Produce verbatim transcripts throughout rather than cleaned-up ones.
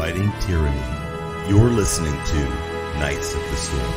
Fighting Tyranny. You're listening to Knights of the Storm.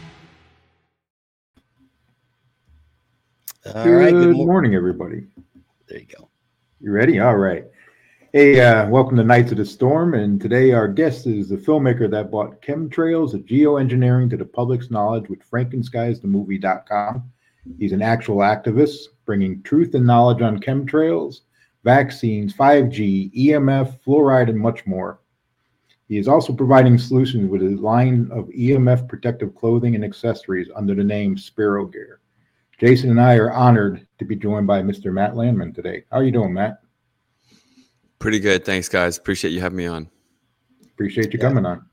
All good right. Good mo- morning, everybody. There you go. You ready? All right. Hey, uh, welcome to Knights of the Storm. And today our guest is the filmmaker that brought chemtrails of geoengineering to the public's knowledge with Frankenskies the Movie dot com. He's an actual activist bringing truth and knowledge on chemtrails, vaccines, five G, E M F, fluoride, and much more. He is also providing solutions with a line of E M F protective clothing and accessories under the name Sparrow Gear. Jason and I are honored to be joined by Mister Matt Landman today. How are you doing, Matt? Pretty good. Thanks, guys. Appreciate you having me on. Appreciate you Yeah. coming on.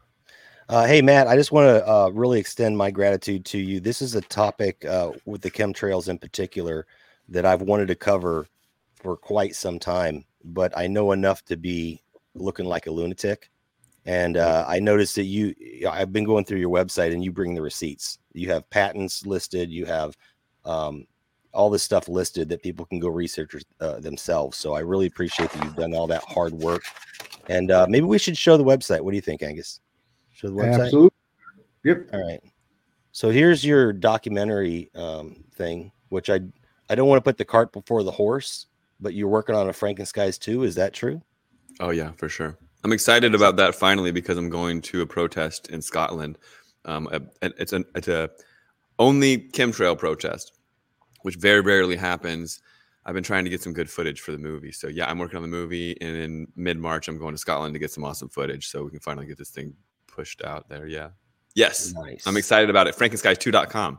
Uh, hey, Matt, I just want to uh, really extend my gratitude to you. This is a topic uh, with the chemtrails in particular that I've wanted to cover for quite some time, but I know enough to be looking like a lunatic. And uh, I noticed that you, I've been going through your website and you bring the receipts. You have patents listed. You have um, all this stuff listed that people can go research uh, themselves. So I really appreciate that you've done all that hard work. And uh, maybe we should show the website. What do you think, Angus? Show the website? Absolutely. Yep. All right. So here's your documentary um, thing, which I I don't want to put the cart before the horse, but you're working on a Frankenskies too. Is that true? Oh, yeah, for sure. I'm excited about that finally because I'm going to a protest in Scotland. Um, a, it's an it's a only chemtrail protest, which very rarely happens. I've been trying to get some good footage for the movie. So yeah, I'm working on the movie, and in mid-March, I'm going to Scotland to get some awesome footage so we can finally get this thing pushed out there. Yeah. Yes. Nice. I'm excited about it. Frankenskies two dot com.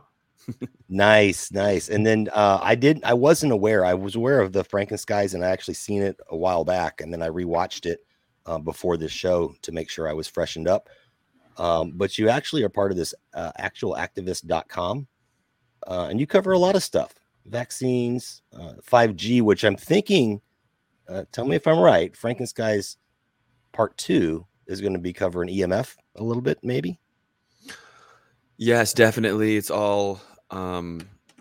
Nice, nice. And then uh, I did. I wasn't aware. I was aware of the Frankenskies, and I actually seen it a while back, and then I rewatched it uh, before this show to make sure I was freshened up. Um, but you actually are part of this uh, actual activist dot com, uh, and you cover a lot of stuff: vaccines, uh, five G, which I'm thinking. Uh, tell me if I'm right. Frankenskies Part Two is going to be covering E M F a little bit, maybe. Yes, definitely. It's all um,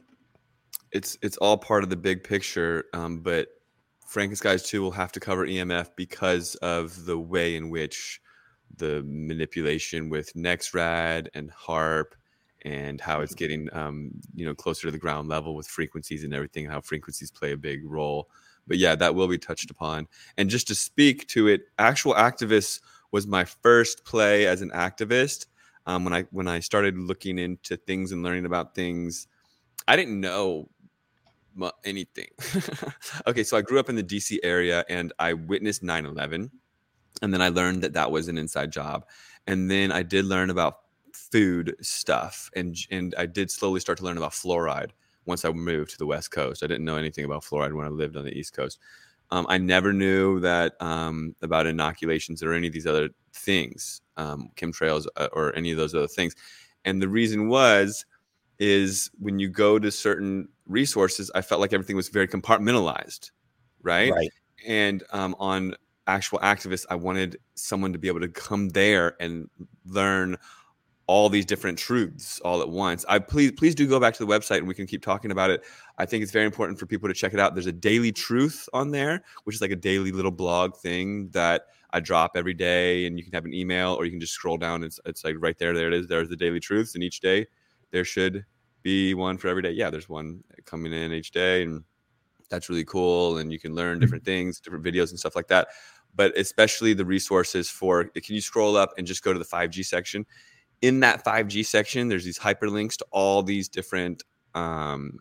it's it's all part of the big picture. Um, but Frankenskies two will have to cover E M F because of the way in which the manipulation with NexRad and HAARP and how it's getting um, you know closer to the ground level with frequencies and everything, how frequencies play a big role. But yeah, that will be touched upon. And just to speak to it, Actual Activists was my first play as an activist. Um, when I when I started looking into things and learning about things, I didn't know mu- anything. Okay, so I grew up in the D C area and I witnessed nine eleven, and then I learned that that was an inside job, and then I did learn about food stuff, and and I did slowly start to learn about fluoride once I moved to the West Coast. I didn't know anything about fluoride when I lived on the East Coast. Um, I never knew that um, about inoculations or any of these other things, um, chemtrails uh, or any of those other things. And the reason was, is when you go to certain resources, I felt like everything was very compartmentalized, right? Right. And um, on Actual Activists, I wanted someone to be able to come there and learn all these different truths all at once. I please, please do go back to the website and we can keep talking about it. I think it's very important for people to check it out. There's a daily truth on there, which is like a daily little blog thing that I drop every day, and you can have an email or you can just scroll down. It's it's like right there. There it is. There's the daily truths, and each day there should be one for every day. Yeah, there's one coming in each day, and that's really cool. And you can learn different things, different videos and stuff like that. But especially the resources for, can you scroll up and just go to the five G section? In that five G section, there's these hyperlinks to all these different, um,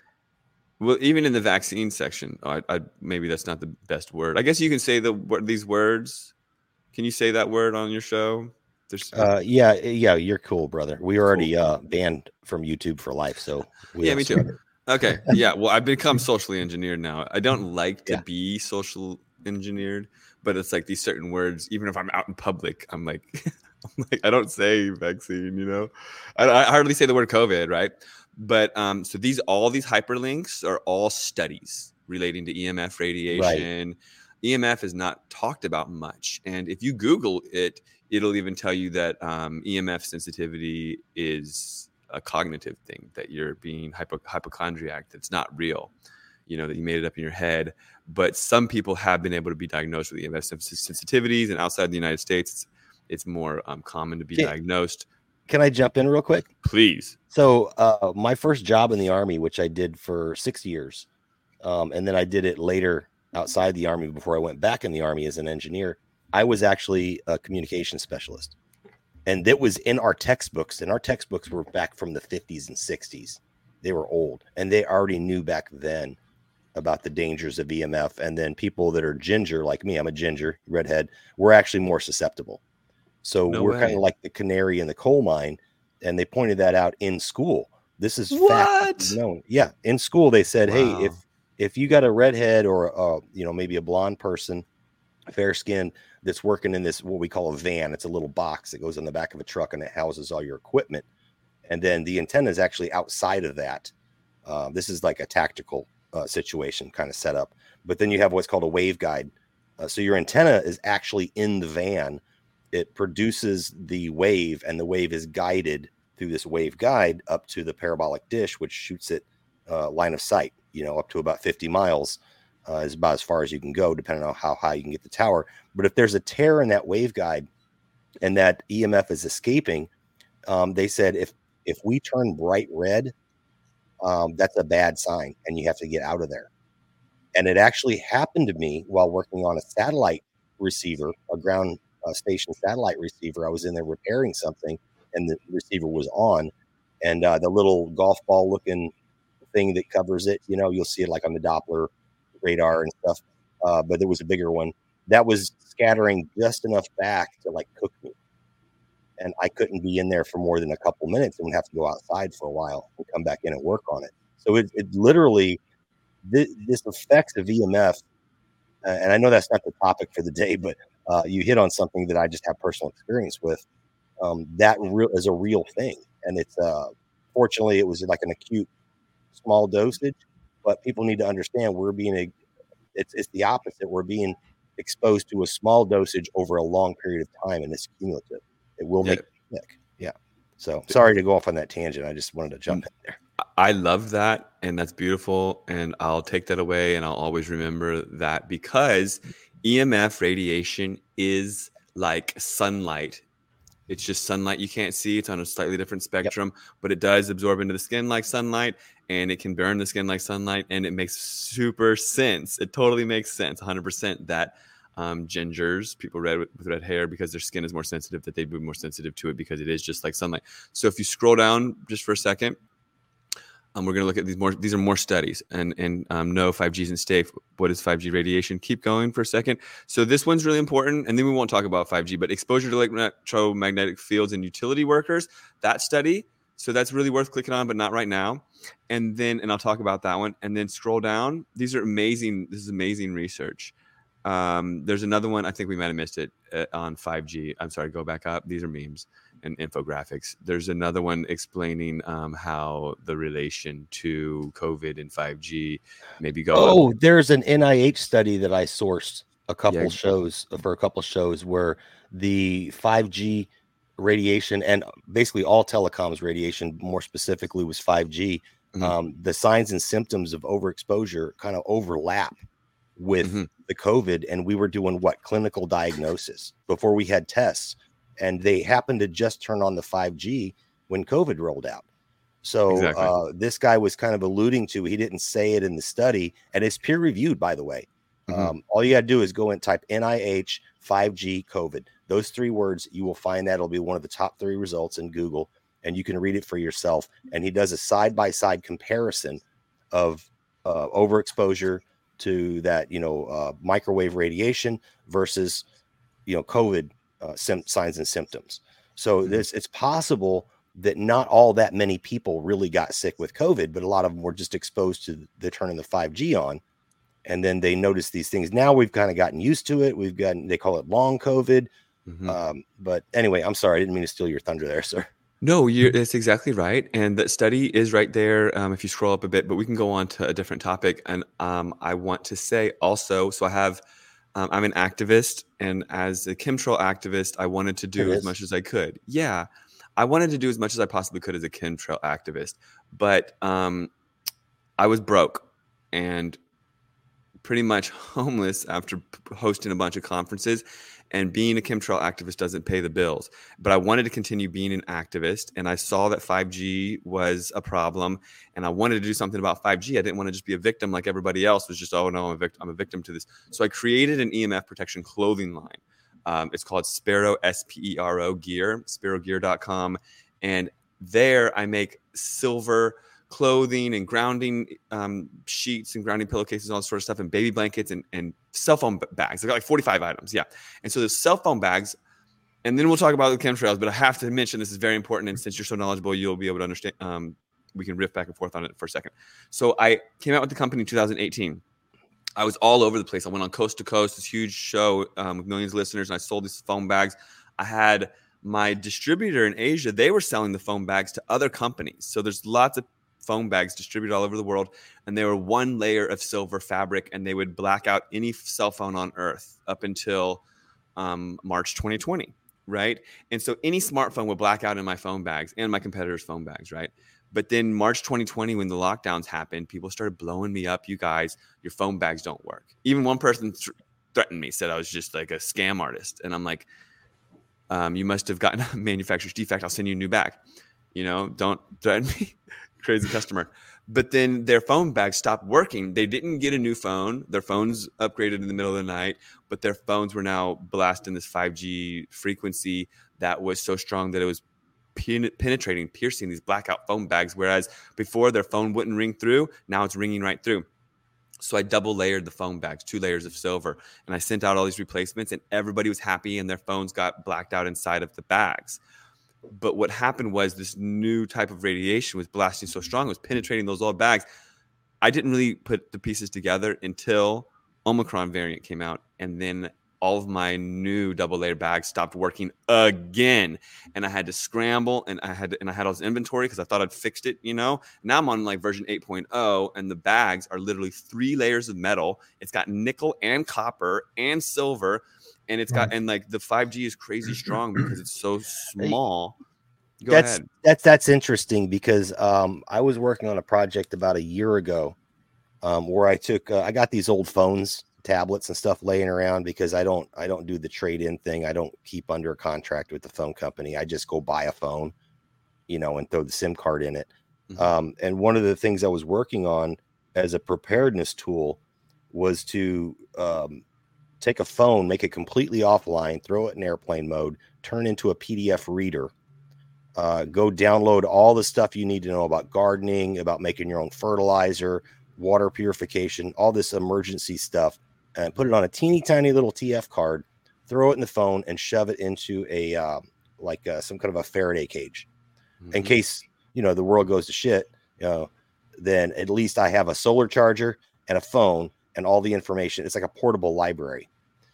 well, even in the vaccine section, I, I, maybe that's not the best word. I guess you can say the these words. Can you say that word on your show? There's, Uh, yeah, yeah, you're cool, brother. We were already uh, banned from YouTube for life, so we yeah, me too. Okay, yeah. Well, I've become socially engineered now. I don't like to yeah. be social engineered, but it's like these certain words. Even if I'm out in public, I'm like. I'm like, I don't say vaccine, you know, I, I hardly say the word COVID, right? But um, so these, all these hyperlinks are all studies relating to E M F radiation. Right. E M F is not talked about much. And if you Google it, it'll even tell you that um, E M F sensitivity is a cognitive thing, that you're being hypo- hypochondriac, that's not real. you know, that you made it up in your head. But some people have been able to be diagnosed with E M F sensitivities, and outside the United States, it's, it's more um, common to be Can, diagnosed. Can I jump in real quick? Please. So uh, my first job in the Army, which I did for six years, um, and then I did it later outside the Army before I went back in the Army as an engineer, I was actually a communication specialist. And that was in our textbooks, and our textbooks were back from the fifties and sixties. They were old, and they already knew back then about the dangers of E M F. And then people that are ginger, like me, I'm a ginger, redhead, we're actually more susceptible. So No we're way. kind of like the canary in the coal mine. And they pointed that out in school. This is What? fact known. Yeah, in school they said, Wow. hey, if if you got a redhead or uh, you know, maybe a blonde person, fair skin, that's working in this what we call a van. It's a little box that goes on the back of a truck and it houses all your equipment. And then the antenna is actually outside of that. Uh, this is like a tactical uh, situation kind of set up. But then you have what's called a waveguide. Uh, so your antenna is actually in the van. It produces the wave, and the wave is guided through this waveguide up to the parabolic dish, which shoots it uh, line of sight, you know, up to about fifty miles. Uh, is about as far as you can go, depending on how high you can get the tower. But if there's a tear in that waveguide and that E M F is escaping, um, they said if if we turn bright red, um, that's a bad sign, and you have to get out of there. And it actually happened to me while working on a satellite receiver, a ground uh, station satellite receiver. I was in there repairing something, and the receiver was on, and uh, the little golf ball looking thing that covers it, you know, you'll see it like on the Doppler radar and stuff, uh, but there was a bigger one that was scattering just enough back to like cook me, and I couldn't be in there for more than a couple minutes and would have to go outside for a while and come back in and work on it. So it, it literally this, this effects of E M F, uh, and I know that's not the topic for the day, but uh, you hit on something that I just have personal experience with. Um, that real is a real thing, and it's uh, fortunately it was like an acute small dosage. But people need to understand we're being a, it's it's the opposite. We're being exposed to a small dosage over a long period of time, and it's cumulative. It will make you sick. Yeah. So sorry to go off on that tangent. I just wanted to jump in there. I love that, and that's beautiful, and I'll take that away, and I'll always remember that, because E M F radiation is like sunlight. It's just sunlight you can't see. It's on a slightly different spectrum, yep. but it does absorb into the skin like sunlight, and it can burn the skin like sunlight, and it makes super sense. It totally makes sense, one hundred percent, that um, gingers, people red with, with red hair, because their skin is more sensitive, that they'd be more sensitive to it because it is just like sunlight. So if you scroll down just for a second, Um, we're going to look at these more. These are more studies, and and um, no, five G isn't safe. What is five G radiation? Keep going for a second. So this one's really important, and then we won't talk about five G. But exposure to electromagnetic fields in utility workers. That study. So that's really worth clicking on, but not right now. And then, and I'll talk about that one. And then scroll down. These are amazing. This is amazing research. Um, there's another one. I think we might have missed it uh, on five G. I'm sorry. Go back up. These are memes and infographics. There's another one explaining um, how the relation to COVID and five G maybe go. Oh, up. There's an N I H study that I sourced a couple Yeah. shows for a couple shows where the five G radiation, and basically all telecoms radiation, more specifically, was five G. Mm-hmm. Um, the signs and symptoms of overexposure kind of overlap with mm-hmm. the COVID, and we were doing what clinical diagnosis before we had tests. And they happened to just turn on the five G when COVID rolled out. So exactly. uh, this guy was kind of alluding to, he didn't say it in the study, and it's peer reviewed, by the way. Mm-hmm. Um, all you got to do is go and type N I H five G COVID. Those three words, you will find that it'll be one of the top three results in Google, and you can read it for yourself. And he does a side-by-side comparison of uh, overexposure to that, you know, uh, microwave radiation versus, you know, COVID Uh, sim- signs and symptoms. So mm-hmm. this it's possible that not all that many people really got sick with COVID, but a lot of them were just exposed to the turning the five G on, and then they noticed these things. Now we've kind of gotten used to it. We've gotten, they call it long COVID. Mm-hmm. Um, but anyway, I'm sorry, I didn't mean to steal your thunder there, sir. No, you're, that's exactly right. And that study is right there. Um, if you scroll up a bit, but we can go on to a different topic. And um, I want to say also, so I have Um, I'm an activist, and as a chemtrail activist, I wanted to do as much as I could. Yeah, I wanted to do as much as I possibly could as a chemtrail activist, but um, I was broke, and pretty much homeless after hosting a bunch of conferences. And being a chemtrail activist doesn't pay the bills. But I wanted to continue being an activist. And I saw that five G was a problem. And I wanted to do something about five G. I didn't want to just be a victim like everybody else was just, oh, no, I'm a, vict- I'm a victim to this. So I created an E M F protection clothing line. Um, it's called Spero, S P E R O Gear, spero gear dot com. And there I make silver clothing and grounding um, sheets and grounding pillowcases, all that sort of stuff, and baby blankets and, and cell phone bags. I got like forty-five items. Yeah. And so there's cell phone bags, and then we'll talk about the chemtrails, but I have to mention this is very important. And since you're so knowledgeable, you'll be able to understand. Um, we can riff back and forth on it for a second. So I came out with the company in two thousand eighteen. I was all over the place. I went on Coast to Coast, this huge show um, with millions of listeners, and I sold these foam bags. I had my distributor in Asia. They were selling the foam bags to other companies. So there's lots of foam bags distributed all over the world, and they were one layer of silver fabric, and they would black out any cell phone on Earth up until um, March twenty twenty, right? And so any smartphone would black out in my foam bags and my competitors' foam bags, right? But then March twenty twenty, when the lockdowns happened, people started blowing me up. You guys, your foam bags don't work. Even one person th- threatened me, said I was just like a scam artist. And I'm like, um, you must have gotten a manufacturer's defect. I'll send you a new bag. You know, don't threaten me. Crazy customer. But then their phone bags stopped working. They didn't get a new phone. Their phones upgraded in the middle of the night, but their phones were now blasting this five G frequency that was so strong that it was pen- penetrating, piercing these blackout phone bags. Whereas before their phone wouldn't ring through, now it's ringing right through. So I double layered the phone bags, two layers of silver, and I sent out all these replacements, and everybody was happy, and their phones got blacked out inside of the bags. But what happened was this new type of radiation was blasting so strong, it was penetrating those old bags. I didn't really put the pieces together until Omicron variant came out. And then all of my new double layer bags stopped working again. And I had to scramble, and I had to, and I had all this inventory because I thought I'd fixed it, you know. Now I'm on like version eight point oh, and the bags are literally three layers of metal. It's got nickel and copper and silver. And it's got, and like the five G is crazy strong because it's so small. Go that's ahead. that's that's interesting because um, I was working on a project about a year ago um, where I took uh, I got these old phones, tablets, and stuff laying around because I don't I don't do the trade-in thing. I don't keep under a contract with the phone company. I just go buy a phone, you know, and throw the SIM card in it. Mm-hmm. Um, and one of the things I was working on as a preparedness tool was to um, take a phone, make it completely offline, throw it in airplane mode, turn into a P D F reader, uh, go download all the stuff you need to know about gardening, about making your own fertilizer, water purification, all this emergency stuff, and put it on a teeny tiny little T F card, throw it in the phone, and shove it into a uh, like uh, some kind of a Faraday cage. Mm-hmm. In case, you know, the world goes to shit, you know, then at least I have a solar charger and a phone and all the information. It's like a portable library.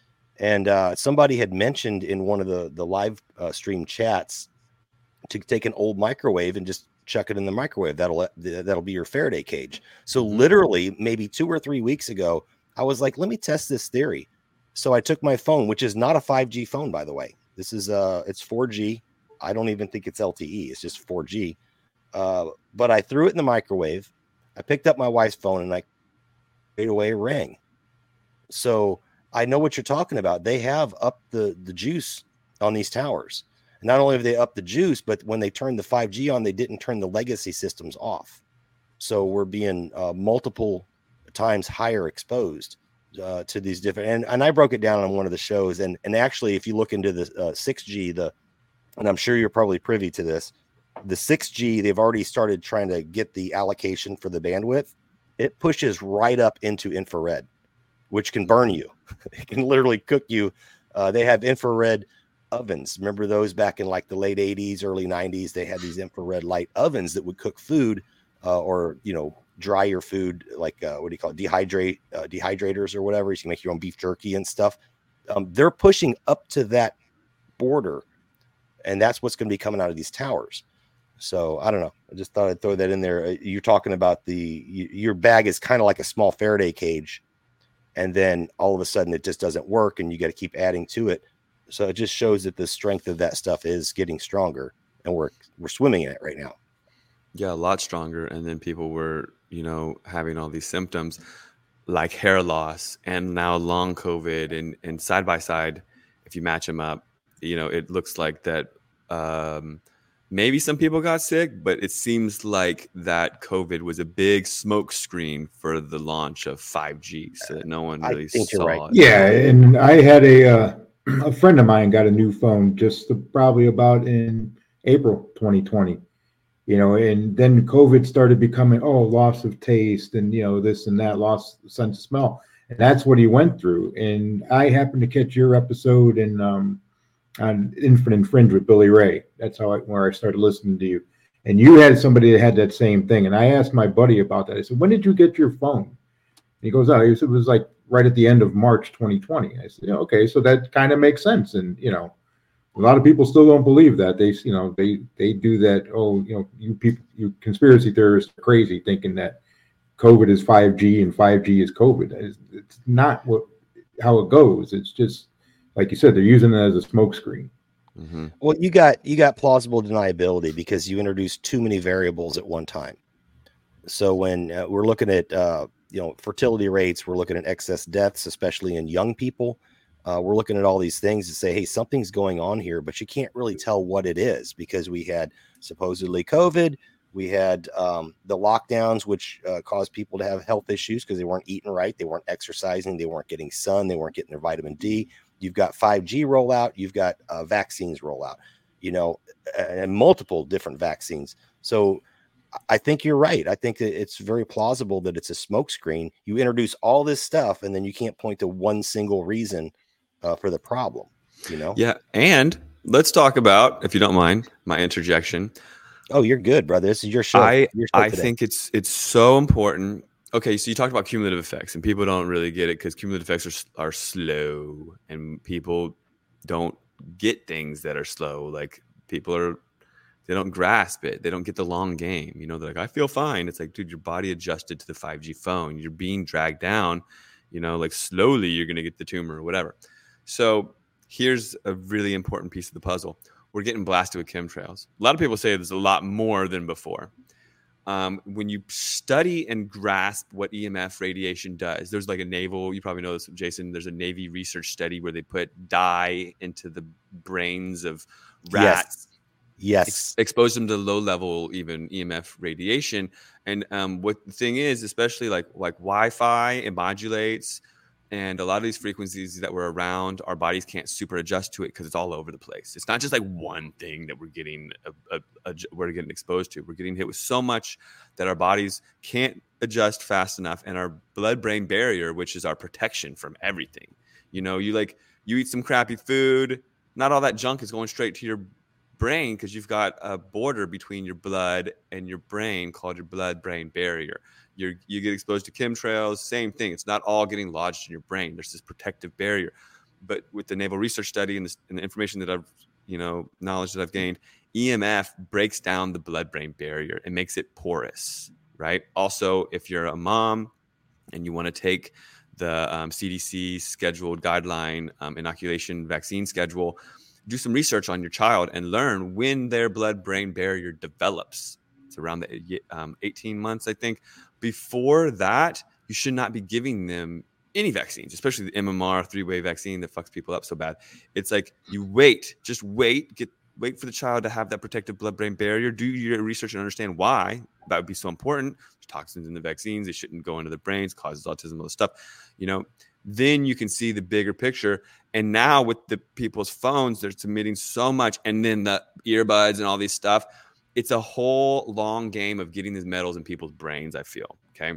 And uh, somebody had mentioned in one of the, the live uh, stream chats to take an old microwave and just chuck it in the microwave. That'll that'll be your Faraday cage. So literally maybe two or three weeks ago, I was like, let me test this theory. So I took my phone, which is not a five G phone, by the way. This is uh, it's four G. I don't even think it's L T E. It's just four G. Uh, but I threw it in the microwave. I picked up my wife's phone and like straight away rang. So I know what you're talking about. They have upped the, the juice on these towers. And not only have they upped the juice, but when they turned the five G on, they didn't turn the legacy systems off. So we're being uh, multiple times higher exposed uh, to these different. And, and I broke it down on one of the shows. And, and actually, if you look into the uh, six G, the and I'm sure you're probably privy to this, the six G, they've already started trying to get the allocation for the bandwidth. It pushes right up into infrared, which can burn you. It can literally cook you. Uh, they have infrared ovens. Remember those back in like the late eighties, early nineties? They had these infrared light ovens that would cook food uh, or, you know, dry your food, like uh, what do you call it? Dehydrate, uh, dehydrators or whatever. You can make your own beef jerky and stuff. Um, they're pushing up to that border, and that's what's going to be coming out of these towers. So I don't know. I just thought I'd throw that in there. You're talking about the your bag is kind of like a small Faraday cage. And then all of a sudden it just doesn't work and you got to keep adding to it. So it just shows that the strength of that stuff is getting stronger, and we're we're swimming in it right now. Yeah, a lot stronger. And then people were you know, having all these symptoms like hair loss and now long COVID, and, and side by side, if you match them up, you know, it looks like that um, maybe some people got sick, but it seems like that COVID was a big smoke screen for the launch of five G, so that no one really I think saw you're right. it. Yeah, and I had a uh, a friend of mine got a new phone just probably about in April twenty twenty. You know, and then COVID started becoming, oh, loss of taste and, you know, this and that, loss of sense of smell. And that's what he went through. And I happened to catch your episode in um, on Infinite Fringe with Billy Ray. That's how I, where I started listening to you. And you had somebody that had that same thing. And I asked my buddy about that. I said, when did you get your phone? And he goes, oh, it was like right at the end of March twenty twenty. I said, yeah, okay, so that kind of makes sense. And, you know, a lot of people still don't believe that. They, you know, they they do that. Oh, you know, you people, you conspiracy theorists are crazy, thinking that COVID is five G and five G is COVID. It's, it's not what how it goes. It's just like you said, they're using it as a smokescreen. Mm-hmm. Well, you got you got plausible deniability because you introduced too many variables at one time. So when uh, we're looking at uh, you know fertility rates, we're looking at excess deaths, especially in young people. Uh, we're looking at all these things to say, hey, something's going on here, but you can't really tell what it is because we had supposedly COVID. We had um, the lockdowns, which uh, caused people to have health issues because they weren't eating right. They weren't exercising. They weren't getting sun. They weren't getting their vitamin D. You've got five G rollout. You've got uh, vaccines rollout, you know, and multiple different vaccines. So I think you're right. I think that it's very plausible that it's a smokescreen. You introduce all this stuff and then you can't point to one single reason Uh, for the problem, you know? Yeah. And let's talk about, if you don't mind, my interjection. Oh, you're good, brother. This is your show. I, your show I think it's it's so important. Okay, so you talked about cumulative effects, and people don't really get it because cumulative effects are, are slow, and people don't get things that are slow. Like people are, they don't grasp it. They don't get the long game. You know, they're like, I feel fine. It's like, dude, your body adjusted to the five G phone. You're being dragged down, you know, like slowly you're going to get the tumor or whatever. So here's a really important piece of the puzzle. We're getting blasted with chemtrails. A lot of people say there's a lot more than before. Um, when you study and grasp what E M F radiation does, there's like a naval, you probably know this, Jason, there's a Navy research study where they put dye into the brains of rats. Yes. Ex- expose them to low level, even E M F radiation. And um, what the thing is, especially like, like Wi-Fi, it modulates. And a lot of these frequencies that we're around, our bodies can't super adjust to it because it's all over the place. It's not just like one thing that we're getting a, a, a, we're getting exposed to. We're getting hit with so much that our bodies can't adjust fast enough. And our blood-brain barrier, which is our protection from everything, you know, you like you eat some crappy food, not all that junk is going straight to your brain because you've got a border between your blood and your brain called your blood-brain barrier. You're, you get exposed to chemtrails, same thing. It's not all getting lodged in your brain. There's this protective barrier. But with the Naval Research Study and, this, and the information that I've, you know, knowledge that I've gained, E M F breaks down the blood-brain barrier and makes it porous, right? Also, if you're a mom and you want to take the um, C D C scheduled guideline um, inoculation vaccine schedule, do some research on your child and learn when their blood-brain barrier develops. It's around the um, eighteen months, I think. Before that, you should not be giving them any vaccines, especially the M M R three-way vaccine that fucks people up so bad. It's like you wait, just wait, get wait for the child to have that protective blood-brain barrier. Do your research and understand why that would be so important. There's toxins in the vaccines; they shouldn't go into the brains, causes autism, all this stuff. You know, then you can see the bigger picture. And now with the people's phones, they're submitting so much, and then the earbuds and all these stuff. It's a whole long game of getting these metals in people's brains, I feel, okay?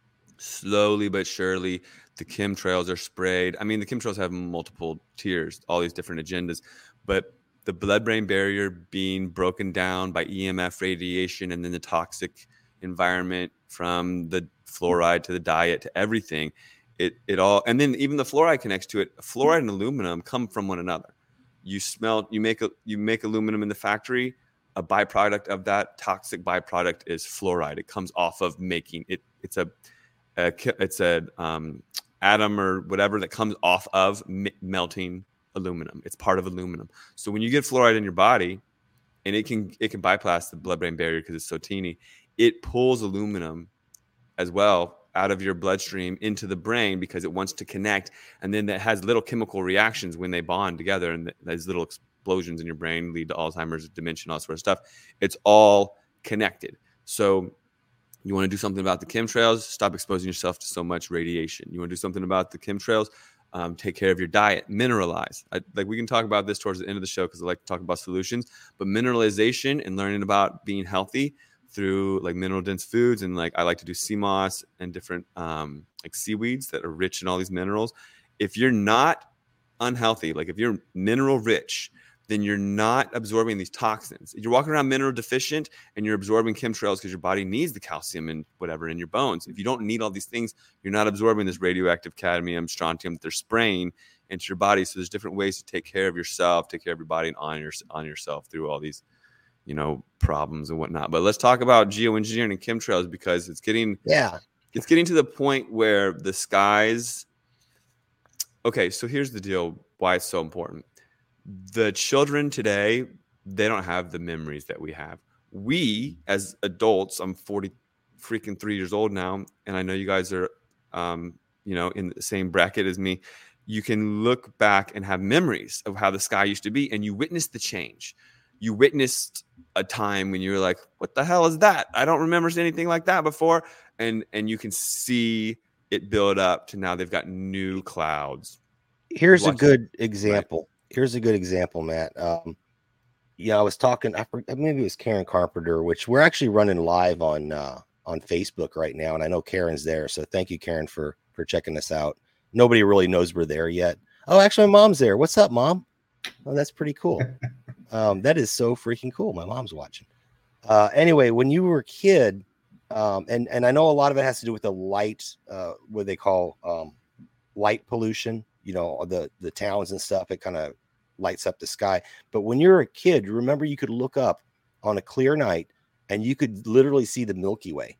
Slowly but surely, the chemtrails are sprayed. I mean, the chemtrails have multiple tiers, all these different agendas, but the blood-brain barrier being broken down by E M F radiation and then the toxic environment from the fluoride to the diet to everything, it it all, and then even the fluoride connects to it. Fluoride and aluminum come from one another. You smell, you make a, you make aluminum in the factory. A byproduct of that toxic byproduct is fluoride. It comes off of making it. It's a, a it's a um, atom or whatever that comes off of m- melting aluminum. It's part of aluminum. So when you get fluoride in your body, and it can it can bypass the blood-brain barrier because it's so teeny, it pulls aluminum as well out of your bloodstream into the brain because it wants to connect. And then that has little chemical reactions when they bond together, and th- those little explosions in your brain lead to Alzheimer's, dementia, all sort of stuff. It's all connected. So you want to do something about the chemtrails, stop exposing yourself to so much radiation. You want to do something about the chemtrails, um, take care of your diet, mineralize. I, like we can talk about this towards the end of the show because I like to talk about solutions, but mineralization and learning about being healthy through like mineral dense foods, and like I like to do sea moss and different um, like seaweeds that are rich in all these minerals. If you're not unhealthy, like if you're mineral rich, then you're not absorbing these toxins. You're walking around mineral deficient and you're absorbing chemtrails because your body needs the calcium and whatever in your bones. If you don't need all these things, you're not absorbing this radioactive cadmium, strontium that they're spraying into your body. So there's different ways to take care of yourself, take care of your body, and on, your, on yourself through all these, you know, problems and whatnot. But let's talk about geoengineering and chemtrails because it's getting, yeah, it's getting to the point where the skies. Okay, so here's the deal. Why it's so important. The children today, they don't have the memories that we have. We as adults, I'm forty freaking three years old now, and I know you guys are, um, you know, in the same bracket as me. You can look back and have memories of how the sky used to be, and you witnessed the change. You witnessed a time when you were like, "What the hell is that? I don't remember anything like that before." And and you can see it build up to now they've got new clouds. Here's Watch a good it. example. Right. Here's a good example, Matt. Um, yeah, I was talking. I forget, maybe it was Karen Carpenter, which we're actually running live on uh, on Facebook right now, and I know Karen's there. So thank you, Karen, for for checking us out. Nobody really knows we're there yet. Oh, actually, my mom's there. What's up, Mom? Oh, that's pretty cool. um, that is so freaking cool. My mom's watching. Uh, anyway, when you were a kid, um, and and I know a lot of it has to do with the light, uh, what they call um, light pollution. You know, the the towns and stuff. It kind of lights up the sky. But when you're a kid, remember you could look up on a clear night and you could literally see the Milky Way.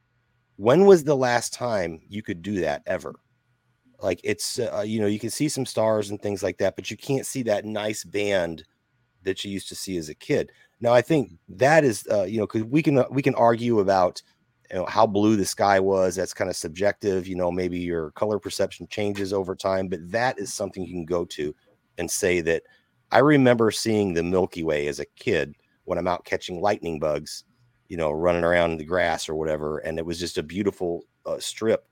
When was the last time you could do that ever? Like it's, uh, you know, you can see some stars and things like that, but you can't see that nice band that you used to see as a kid. Now, I think that is, uh, you know, because we can, we can argue about, you know, how blue the sky was. That's kind of subjective. You know, maybe your color perception changes over time, but that is something you can go to and say that I remember seeing the Milky Way as a kid when I'm out catching lightning bugs, you know, running around in the grass or whatever. And it was just a beautiful uh, strip.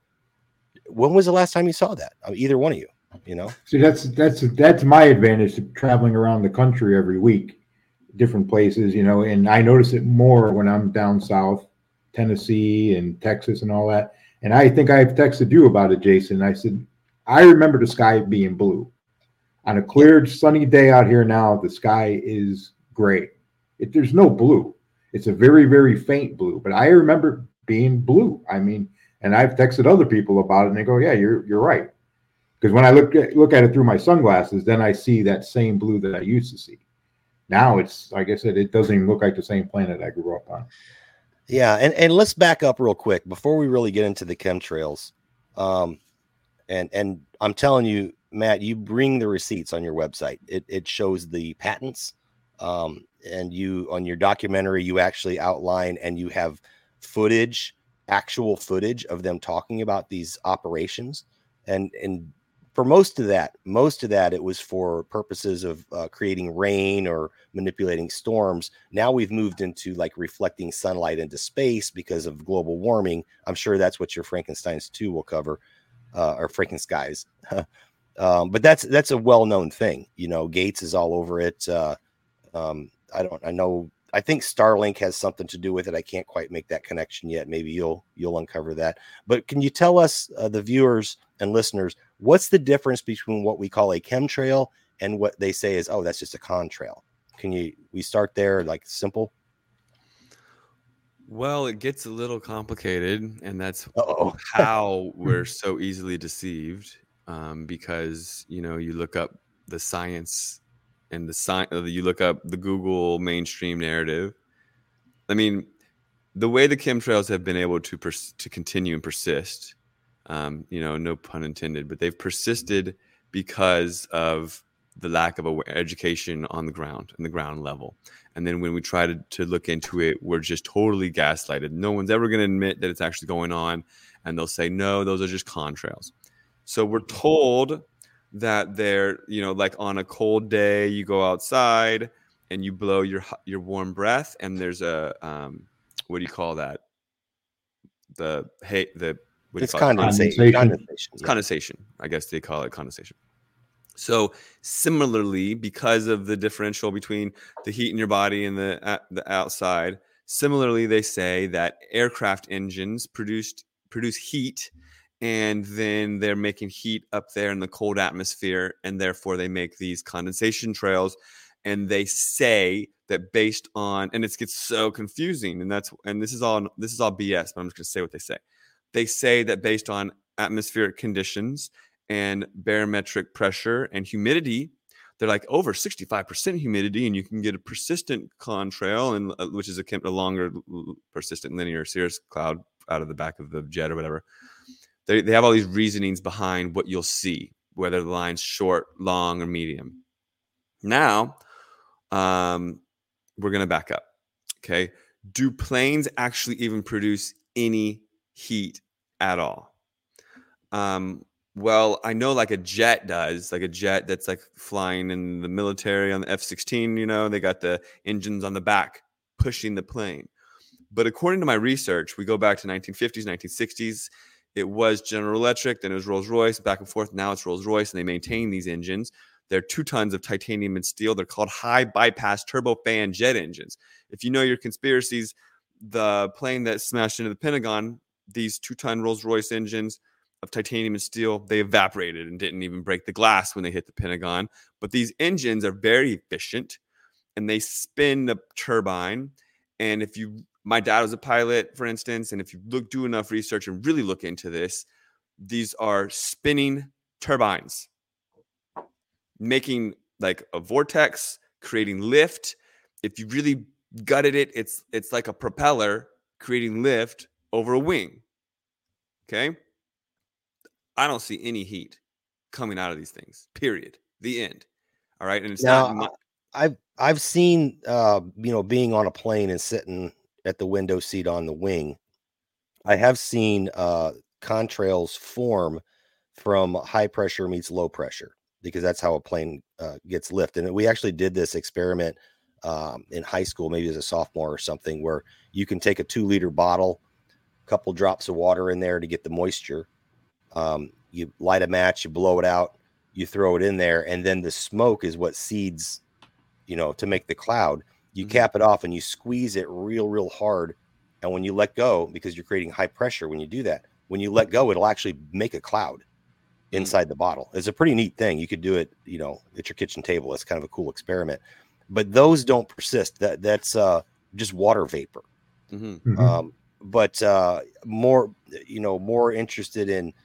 When was the last time you saw that? I mean, either one of you, you know? See, that's, that's, that's my advantage to traveling around the country every week, different places, you know, and I notice it more when I'm down south, Tennessee and Texas and all that. And I think I've texted you about it, Jason. I said, I remember the sky being blue. On a clear, sunny day out here now, the sky is gray. It, there's no blue. It's a very, very faint blue. But I remember being blue. I mean, and I've texted other people about it, and they go, "Yeah, you're you're right." Because when I look at look at it through my sunglasses, then I see that same blue that I used to see. Now it's, like I said, it doesn't even look like the same planet I grew up on. Yeah, and and let's back up real quick before we really get into the chemtrails. Um, and and I'm telling you, Matt, you bring the receipts on your website. It it shows the patents, um, and you on your documentary you actually outline and you have footage, actual footage of them talking about these operations, and and for most of that, most of that it was for purposes of uh, creating rain or manipulating storms. Now we've moved into like reflecting sunlight into space because of global warming. I'm sure that's what your Frankensteins two will cover, uh, or Frankenskies. Um, but that's that's a well-known thing. You know, Gates is all over it. Uh, um, I don't. I know. I think Starlink has something to do with it. I can't quite make that connection yet. Maybe you'll you'll uncover that. But can you tell us, uh, the viewers and listeners, what's the difference between what we call a chemtrail and what they say is, oh, that's just a contrail? Can you we start there, like simple? Well, it gets a little complicated, and that's Uh-oh. how we're so easily deceived. Um, because, you know, you look up the science and the science, you look up the Google mainstream narrative. I mean, the way the chemtrails have been able to pers- to continue and persist, um, you know, no pun intended, but they've persisted because of the lack of a, education on the ground and the ground level. And then when we try to, to look into it, we're just totally gaslighted. No one's ever going to admit that it's actually going on. And they'll say, no, those are just contrails. So we're told that they're, you know, like on a cold day, you go outside and you blow your your warm breath, and there's a, um, what do you call that? The, hey, the, what do you It's call it? condensation. Condensation. It's yeah. condensation. I guess they call it condensation. So similarly, because of the differential between the heat in your body and the uh, the outside, similarly, they say that aircraft engines produced produce heat, and then they're making heat up there in the cold atmosphere, and therefore they make these condensation trails. And they say that based on, and it gets so confusing, and that's and this is all this is all B S, but I'm just going to say what they say. They say that based on atmospheric conditions and barometric pressure and humidity, they're like over sixty-five percent humidity, and you can get a persistent contrail, and uh, which is a, a longer persistent linear cirrus cloud out of the back of the jet or whatever. They they have all these reasonings behind what you'll see, whether the line's short, long, or medium. Now, um, we're gonna back up. Okay, do planes actually even produce any heat at all? Um, Well, I know like a jet does, like a jet that's like flying in the military on the F sixteen, you know, they got the engines on the back pushing the plane. But according to my research, we go back to nineteen fifties, nineteen sixties. It was General Electric, then it was Rolls-Royce, back and forth. Now it's Rolls-Royce, and they maintain these engines. They're two tons of titanium and steel. They're called high bypass turbofan jet engines. If you know your conspiracies, the plane that smashed into the Pentagon, these two-ton Rolls-Royce engines of titanium and steel, they evaporated and didn't even break the glass when they hit the Pentagon. But these engines are very efficient, and they spin the turbine. And if you, my dad was a pilot, for instance, and if you look, do enough research and really look into this, these are spinning turbines, making like a vortex, creating lift. If you really gutted it, it's it's like a propeller creating lift over a wing. Okay. I don't see any heat coming out of these things, period. The end. All right. And it's now, not. My- I've, I've seen, uh, you know, being on a plane and sitting at the window seat on the wing, I have seen uh, contrails form from high pressure meets low pressure, because that's how a plane uh, gets lift. And we actually did this experiment um, in high school, maybe as a sophomore or something, where you can take a two liter bottle, a couple drops of water in there to get the moisture. Um, you light a match, you blow it out, you throw it in there, and then the smoke is what seeds, you know, to make the cloud. You mm-hmm. cap it off and you squeeze it real, real hard. And when you let go, because you're creating high pressure when you do that, when you let go, it'll actually make a cloud inside mm-hmm. the bottle. It's a pretty neat thing. You could do it, you know, at your kitchen table. It's kind of a cool experiment. But those don't persist. That that's uh, just water vapor. Mm-hmm. Mm-hmm. Um, but uh, more, you know, more interested in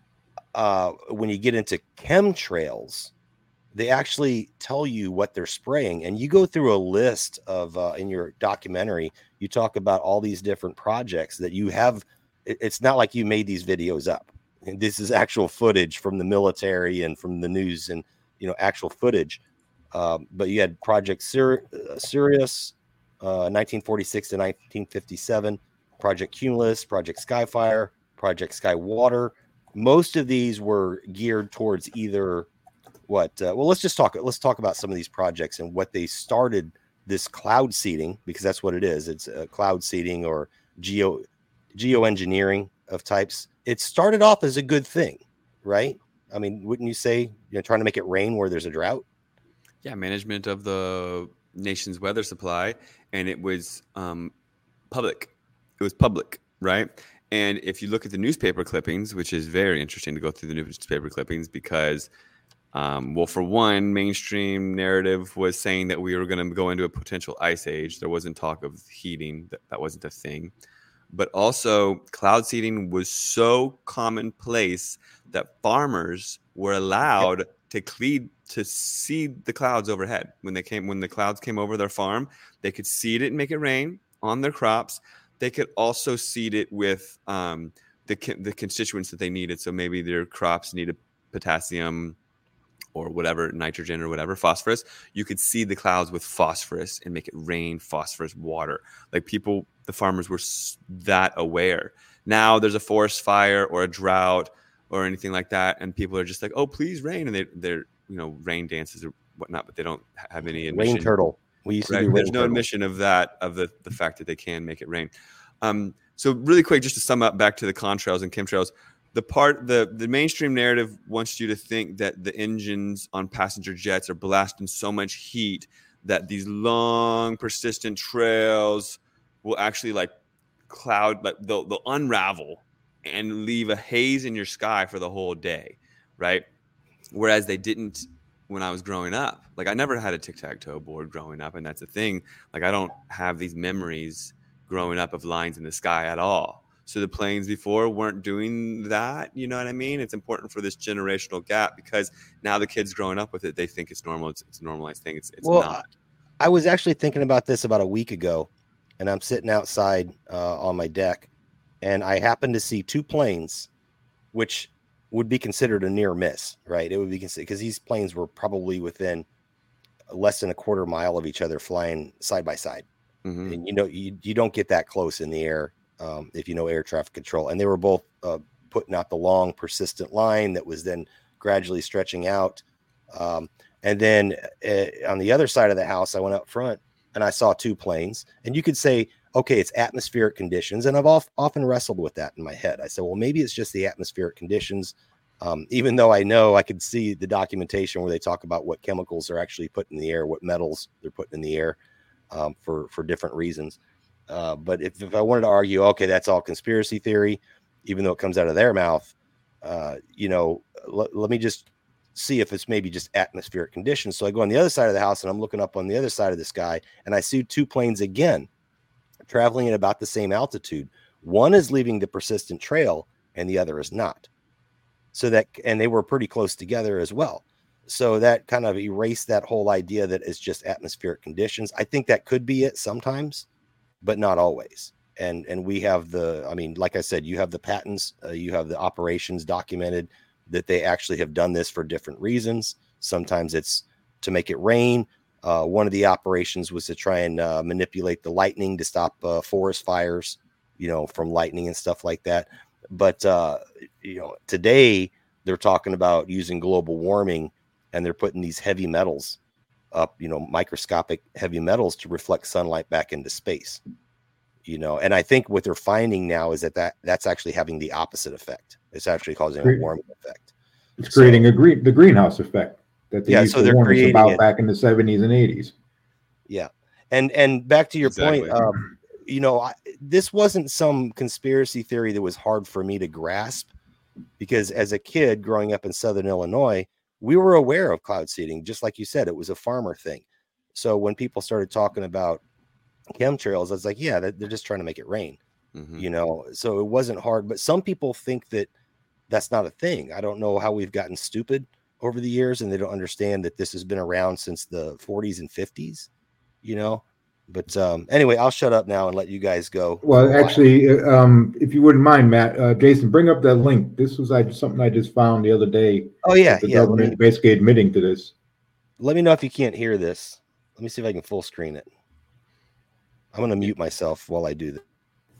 Uh, when you get into chemtrails, they actually tell you what they're spraying, and you go through a list of uh, in your documentary, you talk about all these different projects that you have. It's not like you made these videos up. And this is actual footage from the military and from the news, and you know, actual footage. Um, but you had Project Sir- uh, Sirius, uh, nineteen forty-six to nineteen fifty-seven, Project Cumulus, Project Skyfire, Project Skywater. Most of these were geared towards either what, uh, well, let's just talk, let's talk about some of these projects and what they started this cloud seeding, because that's what it is. It's a cloud seeding or geo geoengineering of types. It started off as a good thing, right? I mean, wouldn't you say, you know, trying to make it rain where there's a drought? Yeah. Management of the nation's weather supply. And it was um, public. It was public, right? And if you look at the newspaper clippings, which is very interesting to go through the newspaper clippings, because, um, well, for one, mainstream narrative was saying that we were going to go into a potential ice age. There wasn't talk of heating. That, that wasn't a thing. But also, cloud seeding was so commonplace that farmers were allowed to clean, to seed the clouds overhead. When they came, when the clouds came over their farm, they could seed it and make it rain on their crops. They could also seed it with um, the the constituents that they needed. So maybe their crops needed potassium or whatever, nitrogen or whatever, phosphorus, you could see the clouds with phosphorus and make it rain phosphorus water. Like people, the farmers were that aware. Now there's a forest fire or a drought or anything like that, and people are just like, oh, please rain. And they, they're, you know, rain dances or whatnot, but they don't have any admission. Rain turtle. We used to right? do rain There's no turtle. admission of that, of the, the fact that they can make it rain. Um, so really quick, just to sum up back to the contrails and chemtrails, the part, the, the mainstream narrative wants you to think that the engines on passenger jets are blasting so much heat that these long, persistent trails will actually like cloud, like they'll, they'll unravel and leave a haze in your sky for the whole day, right? Whereas they didn't when I was growing up. Like I never had a tic-tac-toe board growing up, and that's the thing. Like I don't have these memories growing up of lines in the sky at all. So the planes before weren't doing that, you know what I mean? It's important for this generational gap because now the kids growing up with it, they think it's normal. It's, it's a normalized thing. It's, it's well, not. I was actually thinking about this about a week ago, and I'm sitting outside uh, on my deck, and I happened to see two planes, which would be considered a near miss, right? It would be considered because these planes were probably within less than a quarter mile of each other flying side by side. Mm-hmm. And, you know, you, you don't get that close in the air um, if you know air traffic control. And they were both uh, putting out the long, persistent line that was then gradually stretching out. Um, and then uh, on the other side of the house, I went up front and I saw two planes. And you could say, okay, it's atmospheric conditions. And I've oft, often wrestled with that in my head. I said, well, maybe it's just the atmospheric conditions. Um, even though I know I could see the documentation where they talk about what chemicals are actually put in the air, what metals they're putting in the air um, for, for different reasons. Uh, but if, if I wanted to argue, okay, that's all conspiracy theory, even though it comes out of their mouth, uh, you know, l- let me just see if it's maybe just atmospheric conditions. So I go on the other side of the house and I'm looking up on the other side of the sky and I see two planes again, traveling at about the same altitude. One is leaving the persistent trail and the other is not. So that, and they were pretty close together as well. So that kind of erased that whole idea that it's just atmospheric conditions. I think that could be it sometimes, but not always. And, and we have the, I mean, like I said, you have the patents, uh, you have the operations documented that they actually have done this for different reasons. Sometimes it's to make it rain. Uh, one of the operations was to try and uh, manipulate the lightning to stop uh, forest fires, you know, from lightning and stuff like that. But, uh, you know, today they're talking about using global warming and they're putting these heavy metals up, you know, microscopic heavy metals to reflect sunlight back into space, you know. And I think what they're finding now is that, that that's actually having the opposite effect. It's actually causing a warming effect. It's creating so, a green, the greenhouse effect. That they yeah, used so to they're warn us creating about it. back in the seventies and eighties. Yeah. And and back to your exactly. point, um, you know, I, this wasn't some conspiracy theory that was hard for me to grasp because as a kid growing up in Southern Illinois, we were aware of cloud seeding. Just like you said, it was a farmer thing. So when people started talking about chemtrails, I was like, yeah, they're just trying to make it rain, mm-hmm. you know, so it wasn't hard. But some people think that that's not a thing. I don't know how we've gotten stupid over the years and they don't understand that this has been around since the forties and fifties, you know. But um anyway, I'll shut up now and let you guys go. Well, actually, um if you wouldn't mind, Matt, uh, Jason, bring up that link. This was I, something I just found the other day. Oh yeah, the yeah. government Me, basically admitting to this. Let me know if you can't hear this. Let me see if I can full screen it. I'm going to mute myself while I do that.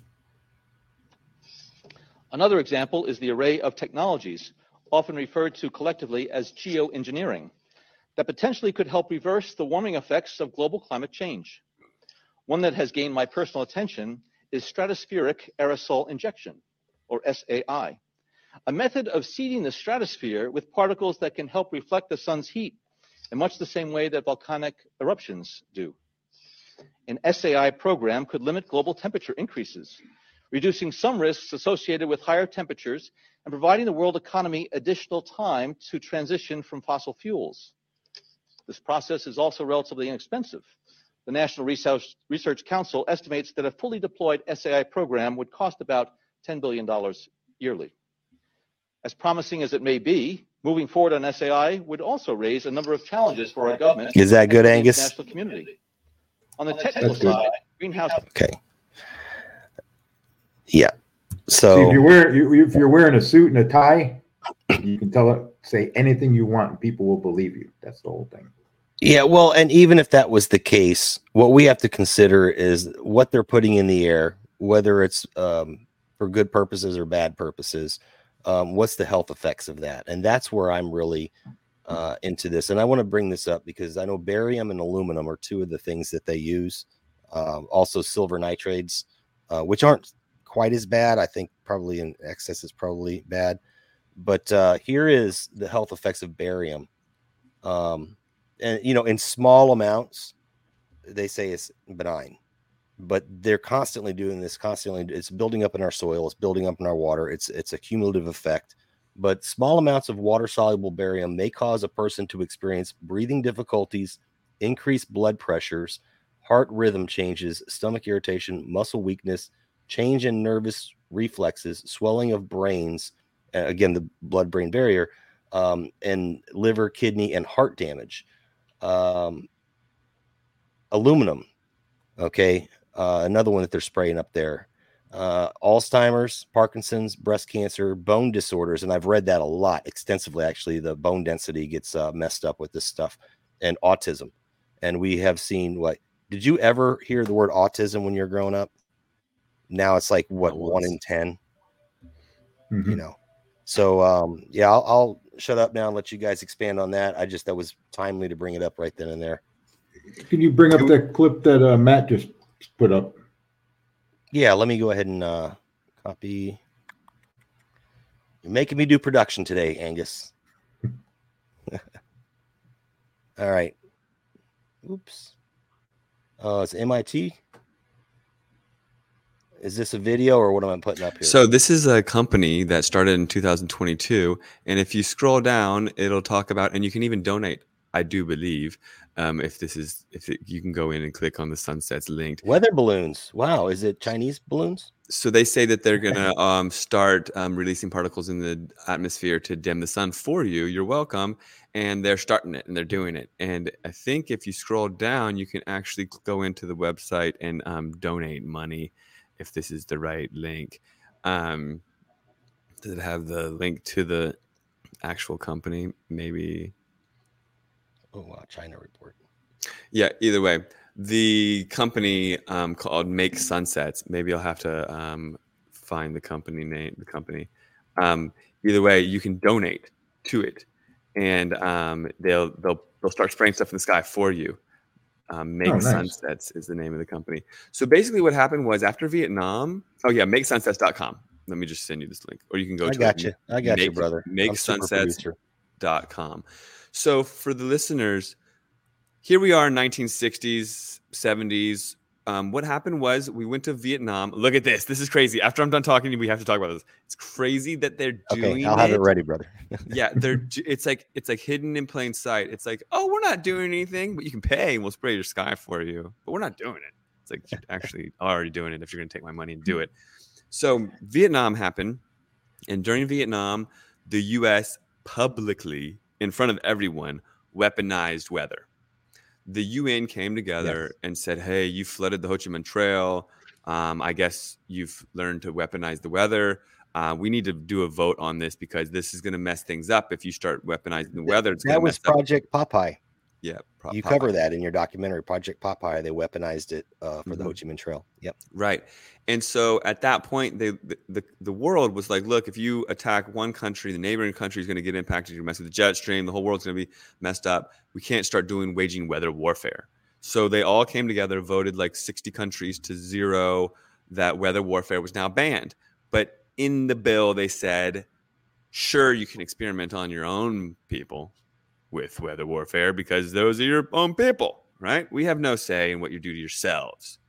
Another example is the array of technologies, often referred to collectively as geoengineering, that potentially could help reverse the warming effects of global climate change. One that has gained my personal attention is stratospheric aerosol injection, or S A I, a method of seeding the stratosphere with particles that can help reflect the sun's heat in much the same way that volcanic eruptions do. An S A I program could limit global temperature increases, reducing some risks associated with higher temperatures and providing the world economy additional time to transition from fossil fuels. This process is also relatively inexpensive. The National Research, Research Council estimates that a fully deployed S A I program would cost about ten billion dollars yearly. As promising as it may be, moving forward on S A I would also raise a number of challenges for our government. Is that good, and the Angus? international community. On the technical That's good. side, greenhouse. Okay. Yeah. So See, if you're wearing you, if you're wearing a suit and a tie, you can tell it say anything you want and people will believe you. That's the whole thing. Yeah, well, and even if that was the case, what we have to consider is what they're putting in the air, whether it's um, for good purposes or bad purposes. Um, what's the health effects of that? And that's where I'm really uh, into this. And I want to bring this up because I know barium and aluminum are two of the things that they use. Um, also silver nitrates, uh, which aren't quite as bad. I think probably in excess is probably bad. But uh, here is the health effects of barium. Um, and, you know, in small amounts, they say it's benign. But they're constantly doing this, constantly. It's building up in our soil. It's building up in our water. It's it's a cumulative effect. But small amounts of water-soluble barium may cause a person to experience breathing difficulties, increased blood pressures, heart rhythm changes, stomach irritation, muscle weakness, change in nervous reflexes, swelling of brains, uh, again, the blood-brain barrier, um, and liver, kidney, and heart damage. Um, aluminum, okay, uh, another one that they're spraying up there. Uh, Alzheimer's, Parkinson's, breast cancer, bone disorders, and I've read that a lot extensively. Actually, the bone density gets uh, messed up with this stuff, and autism. And we have seen what? Did you ever hear the word autism when you're growing up? Now it's like what, one in ten. Mm-hmm. You know. So um, yeah, I'll, I'll shut up now and let you guys expand on that. I just that was timely to bring it up right then and there. Can you bring up that clip that uh, Matt just put up? Yeah, let me go ahead and uh, copy. You're making me do production today, Angus. All right. Oops. Oh, uh, it's M I T. Is this a video or what am I putting up here? So this is a company that started in two thousand twenty-two. And if you scroll down, it'll talk about, and you can even donate, I do believe. Um, if this is, if it, you can go in and click on the Sunsets linked. Weather balloons. Wow. Is it Chinese balloons? So they say that they're going to um, start um, releasing particles in the atmosphere to dim the sun for you. You're welcome. And they're starting it and they're doing it. And I think if you scroll down, you can actually go into the website and um, donate money if this is the right link. Um, does it have the link to the actual company? Maybe. Oh, wow. China report. Yeah, either way. The company um, called Make Sunsets. Maybe I'll have to um, find the company name. The company. Um, either way, you can donate to it, and um, they'll they'll they'll start spraying stuff in the sky for you. Um, Make oh, nice. Sunsets is the name of the company. So basically, what happened was after Vietnam. Oh yeah, make sunsets dot com. Let me just send you this link, or you can go. I to got it, you. I got make, you, brother. make sunsets dot com. So for the listeners, here we are in nineteen sixties, seventies. Um, what happened was we went to Vietnam. Look at this. This is crazy. After I'm done talking to you, we have to talk about this. It's crazy that they're doing Okay, I'll have it, it ready, brother. yeah, they're it's like it's like hidden in plain sight. It's like, oh, we're not doing anything, but you can pay and we'll spray your sky for you. But we're not doing it. It's like you're actually already doing it if you're going to take my money and do it. So Vietnam happened. And during Vietnam, the U S publicly, in front of everyone, weaponized weather. The U N came together yes. and said, hey, you flooded the Ho Chi Minh Trail. Um, I guess you've learned to weaponize the weather. Uh, we need to do a vote on this because this is going to mess things up. If you start weaponizing the weather, it's that was Project up. Popeye. Yeah. Pro- you Popeye. cover that in your documentary, Project Popeye. They weaponized it uh, for mm-hmm. the Ho Chi Minh Trail. Yep. Right. And so at that point, they, the, the, the world was like, look, if you attack one country, the neighboring country is going to get impacted. You're messing with the jet stream. The whole world's going to be messed up. We can't start doing waging weather warfare. So they all came together, voted like sixty countries to zero that weather warfare was now banned. But in the bill, they said, sure, you can experiment on your own people with weather warfare because those are your own people, right? We have no say in what you do to yourselves.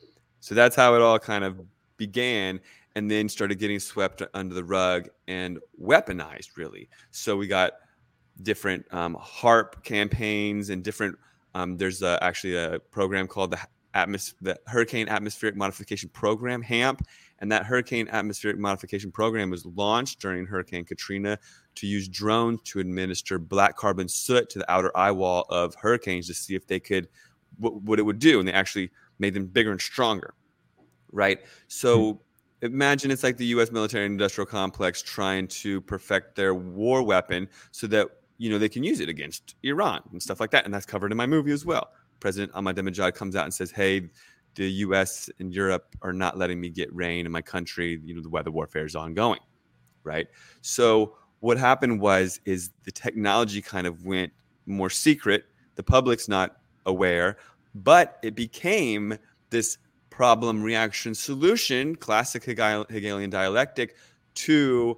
So that's how it all kind of began and then started getting swept under the rug and weaponized, really. So we got different um, HAARP campaigns and different um, – there's a, actually a program called the, Atmos- the Hurricane Atmospheric Modification Program, HAMP, and that Hurricane Atmospheric Modification Program was launched during Hurricane Katrina to use drones to administer black carbon soot to the outer eye wall of hurricanes to see if they could – what it would do. And they actually – made them bigger and stronger, right? So imagine it's like the U S military industrial complex trying to perfect their war weapon so that, you know, they can use it against Iran and stuff like that. And that's covered in my movie as well. President Ahmadinejad comes out and says, hey, the U S and Europe are not letting me get rain in my country. You know, the weather warfare is ongoing, right? So what happened was, is the technology kind of went more secret. The public's not aware, but it became this problem, reaction, solution, classic Hegel- Hegelian dialectic, to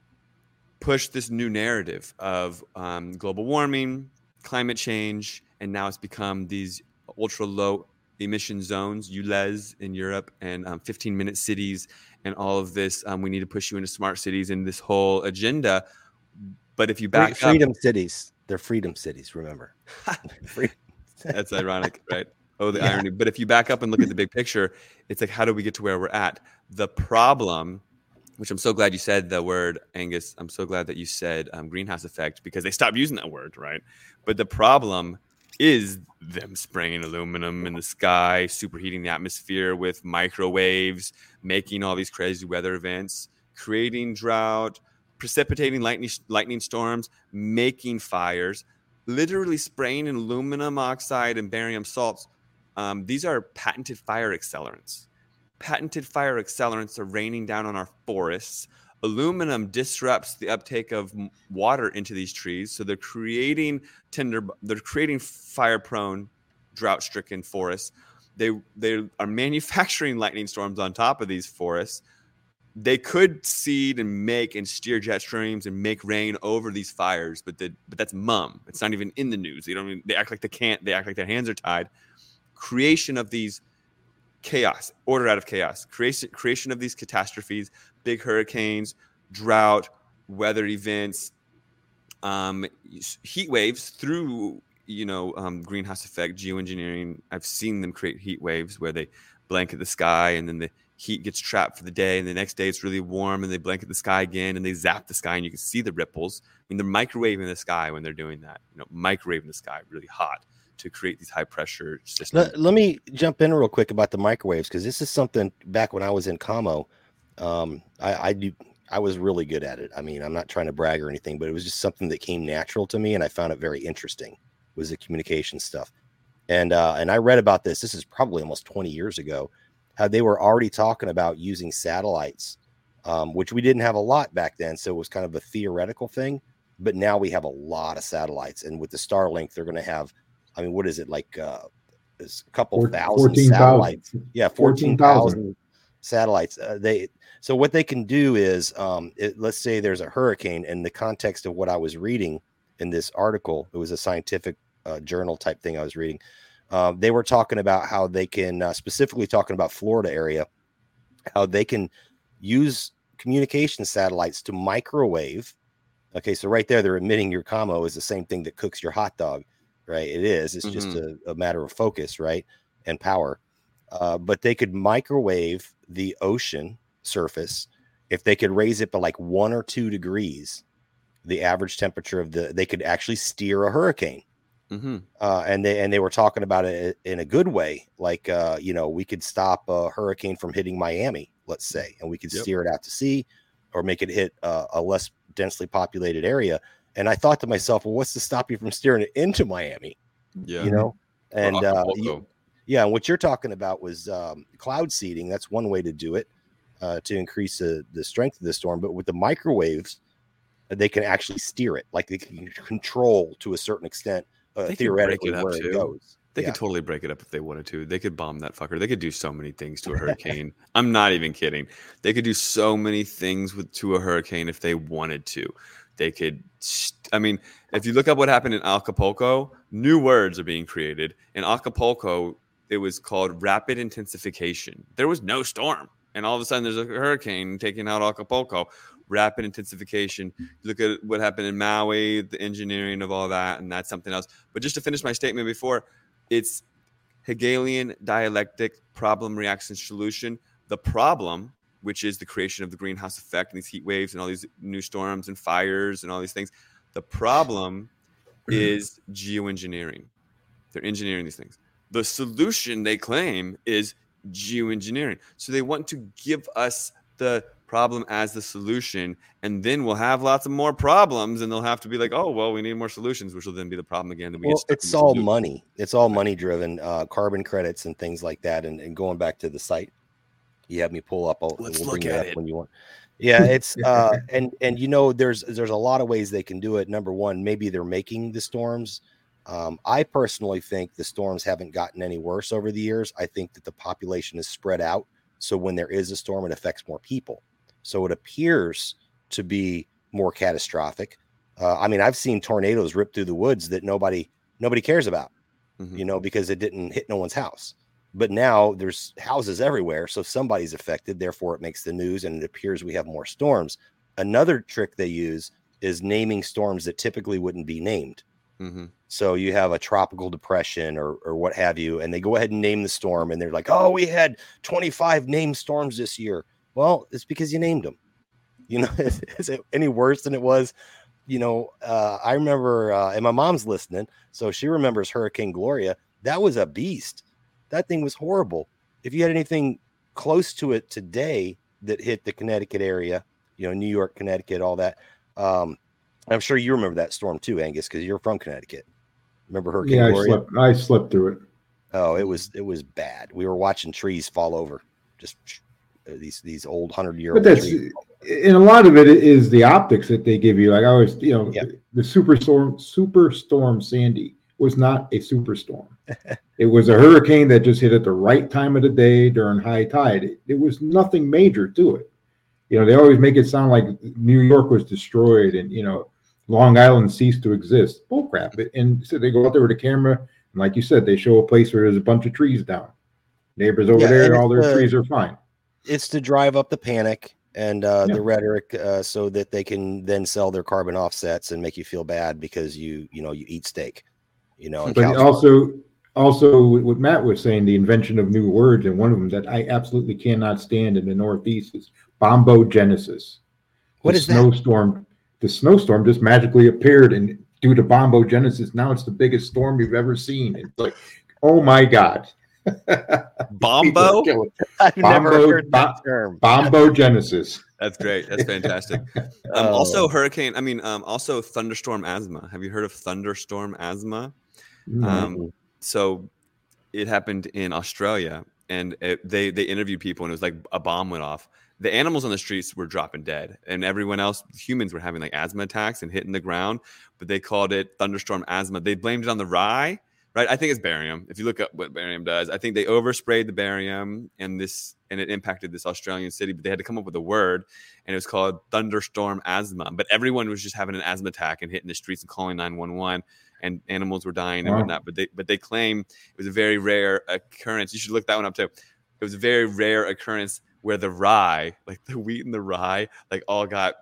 push this new narrative of um, global warming, climate change, and now it's become these ultra low emission zones, U L E Z in Europe, and um, fifteen minute cities, and all of this. Um, we need to push you into smart cities and this whole agenda. But if you back Free, freedom up, cities, they're freedom cities. Remember, freedom. That's ironic, right? Oh, the Yeah. irony. But if you back up and look at the big picture, it's like, how do we get to where we're at? The problem, which I'm so glad you said the word, Angus. I'm so glad that you said um, greenhouse effect, because they stopped using that word, right? But the problem is them spraying aluminum in the sky, superheating the atmosphere with microwaves, making all these crazy weather events, creating drought, precipitating lightning, lightning storms, making fires, literally spraying in aluminum oxide and barium salts. Um, these are patented fire accelerants. Patented fire accelerants are raining down on our forests. Aluminum disrupts the uptake of water into these trees, so they're creating tinder. They're creating fire-prone, drought-stricken forests. They they are manufacturing lightning storms on top of these forests. They could seed and make and steer jet streams and make rain over these fires, but the, but that's mum. It's not even in the news. They don't. Even, they act like they can't. They act like their hands are tied. Creation of these chaos, order out of chaos, creation creation of these catastrophes, big hurricanes, drought, weather events, um, heat waves through, you know, um, greenhouse effect, geoengineering. I've seen them create heat waves where they blanket the sky and then the heat gets trapped for the day, and the next day it's really warm and they blanket the sky again and they zap the sky and you can see the ripples. I mean, they're microwaving the sky when they're doing that, you know, microwaving the sky really hot to create these high pressure systems. Let, let me jump in real quick about the microwaves, because this is something back when I was in Como, um, I, I do, I was really good at it. I mean, I'm not trying to brag or anything, but it was just something that came natural to me, and I found it very interesting. Was the communication stuff, and uh, and I read about this. This is probably almost twenty years ago. How they were already talking about using satellites, um, which we didn't have a lot back then, so it was kind of a theoretical thing. But now we have a lot of satellites, and with the Starlink, they're going to have. I mean, what is it like? Uh, there's a couple Four, thousand fourteen satellites. thousand. Yeah, fourteen thousand satellites. Uh, they so what they can do is, um, it, let's say there's a hurricane. In the context of what I was reading in this article, it was a scientific uh, journal type thing I was reading. Uh, they were talking about how they can, uh, specifically talking about Florida area, how they can use communication satellites to microwave. Okay, so right there, they're admitting your commo is the same thing that cooks your hot dog. Right, it is. It's mm-hmm. just a, a matter of focus, right, and power. Uh, but they could microwave the ocean surface if they could raise it by like one or two degrees, the average temperature of the. They could actually steer a hurricane, mm-hmm. uh, and they and they were talking about it in a good way, like uh, you know, we could stop a hurricane from hitting Miami, let's say, and we could yep. steer it out to sea, or make it hit uh, a less densely populated area. And I thought to myself, well, what's to stop you from steering it into Miami? Yeah. You know, and uh, you, yeah. And what you're talking about was um, cloud seeding. That's one way to do it uh, to increase the, the strength of the storm. But with the microwaves, they can actually steer it, like they can control to a certain extent, uh, theoretically, it where too. it goes. They yeah. could totally break it up if they wanted to. They could bomb that fucker. They could do so many things to a hurricane. I'm not even kidding. They could do so many things with to a hurricane if they wanted to. They could, I mean, if you look up what happened in Acapulco, new words are being created. In Acapulco, it was called rapid intensification. There was no storm. And all of a sudden, there's a hurricane taking out Acapulco. Rapid intensification. Look at what happened in Maui, the engineering of all that, and that's something else. But just to finish my statement before, it's Hegelian dialectic problem, reaction, solution. The problem, which is the creation of the greenhouse effect and these heat waves and all these new storms and fires and all these things. The problem is geoengineering. They're engineering these things. The solution, they claim, is geoengineering. So they want to give us the problem as the solution, and then we'll have lots of more problems, and they'll have to be like, oh, well, we need more solutions, which will then be the problem again. Then we well, get stuck it's in this all loop. money. It's all money driven, uh, carbon credits and things like that. And, and going back to the site, you have me pull up. I'll, Let's we'll look bring it at up it. when you want. Yeah, it's uh, and and you know, there's there's a lot of ways they can do it. Number one, maybe they're making the storms. Um, I personally think the storms haven't gotten any worse over the years. I think that the population is spread out, so when there is a storm, it affects more people. So it appears to be more catastrophic. Uh, I mean, I've seen tornadoes rip through the woods that nobody nobody cares about, Mhm. you know, because it didn't hit no one's house. But now there's houses everywhere, so somebody's affected. Therefore, it makes the news, and it appears we have more storms. Another trick they use is naming storms that typically wouldn't be named. Mhm. So you have a tropical depression or or what have you, and they go ahead and name the storm, and they're like, "Oh, we had twenty-five named storms this year." Well, it's because you named them. You know, is, is it any worse than it was? You know, uh, I remember, uh, and my mom's listening, so she remembers Hurricane Gloria. That was a beast. That thing was horrible. If you had anything close to it today that hit the Connecticut area, you know, New York, Connecticut, all that. Um, I'm sure you remember that storm too, Angus, because you're from Connecticut. Remember Hurricane Yeah, I Gloria? slept. I slept through it. Oh, it was it was bad. We were watching trees fall over. Just uh, these these old hundred year But old that's trees. and a lot of it is the optics that they give you. Like I always, you know, Yeah. the superstorm, superstorm Sandy was not a superstorm. It was a hurricane that just hit at the right time of the day during high tide. It, it was nothing major to it. You know, they always make it sound like New York was destroyed and you know Long Island ceased to exist. Bullcrap. And so they go out there with a camera, and like you said, they show a place where there's a bunch of trees down. Neighbors over Yeah, and there, it's all their the- trees are fine. It's to drive up the panic and uh, Yeah. the rhetoric, uh, so that they can then sell their carbon offsets and make you feel bad because you you know you eat steak, you know. And But cows- also, also what Matt was saying, the invention of new words, and one of them that I absolutely cannot stand in the Northeast is bombogenesis. What the is that? snowstorm? The snowstorm just magically appeared, and due to bombogenesis, now it's the biggest storm you've ever seen. It's like, oh my god, Bombo? I've never Bombo- heard that bo- term. bombogenesis. That's great. That's fantastic. Um, Oh. Also, hurricane. I mean, um, also thunderstorm asthma. Have you heard of thunderstorm asthma? Um, so it happened in Australia, and it, they they interviewed people, and it was like a bomb went off. The animals on the streets were dropping dead, and everyone else, humans, were having like asthma attacks and hitting the ground. But they called it thunderstorm asthma. They blamed it on the rye, right? I think it's barium. If you look up what barium does, I think they oversprayed the barium, and this and it impacted this Australian city. But they had to come up with a word, and it was called thunderstorm asthma. But everyone was just having an asthma attack and hitting the streets and calling nine one one. And animals were dying and Wow. whatnot. But they but they claim it was a very rare occurrence. You should look that one up too. It was a very rare occurrence where the rye, like the wheat and the rye, like all got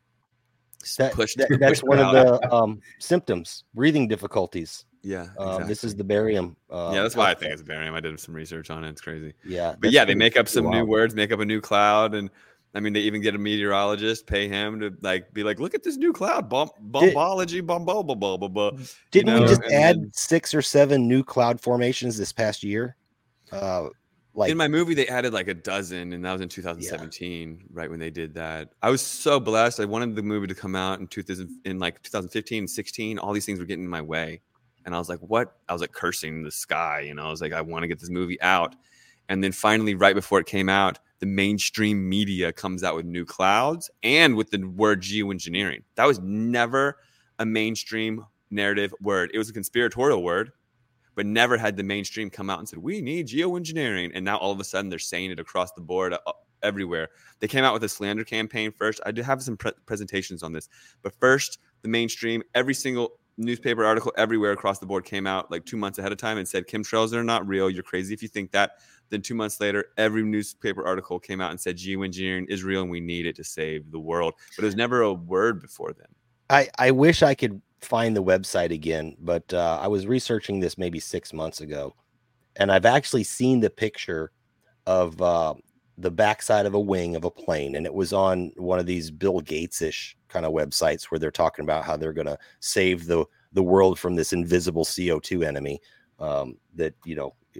That, pushed. that- that's pushed one of out. the um, symptoms, breathing difficulties. Yeah, Um, exactly. This is the barium. Uh, yeah, that's why I think it's barium. I did some research on it. It's crazy. Yeah, But that's yeah, they pretty- make up some new wow. words, make up a new cloud, and I mean, they even get a meteorologist, pay him to like be like, look at this new cloud, bomb, Did- bombology, bum, blah, blah, blah, blah, blah. Didn't know, we just and add then- six or seven new cloud formations this past year? Uh, like In my movie, they added like a dozen, and that was in two thousand seventeen, right when they did that. I was so blessed. I wanted the movie to come out in two thousand, in like two thousand fifteen, sixteen. All these things were getting in my way, and I was like, "What?" I was like cursing the sky, you know. I was like, "I want to get this movie out," and then finally, right before it came out, the mainstream media comes out with new clouds and with the word geoengineering. That was never a mainstream narrative word. It was a conspiratorial word, but never had the mainstream come out and said, we need geoengineering. And now all of a sudden they're saying it across the board uh, everywhere. They came out with a slander campaign first. I do have some pre- presentations on this, but first the mainstream, every single newspaper article everywhere across the board came out like two months ahead of time and said, chemtrails are not real. You're crazy if you think that. Then two months later, every newspaper article came out and said geoengineering is real and we need it to save the world. But it was never a word before then. I, I wish I could find the website again, but uh, I was researching this maybe six months ago, and I've actually seen the picture of uh, the backside of a wing of a plane, and it was on one of these Bill Gates-ish kind of websites where they're talking about how they're going to save the the world from this invisible C O two enemy um, that, you know, yeah,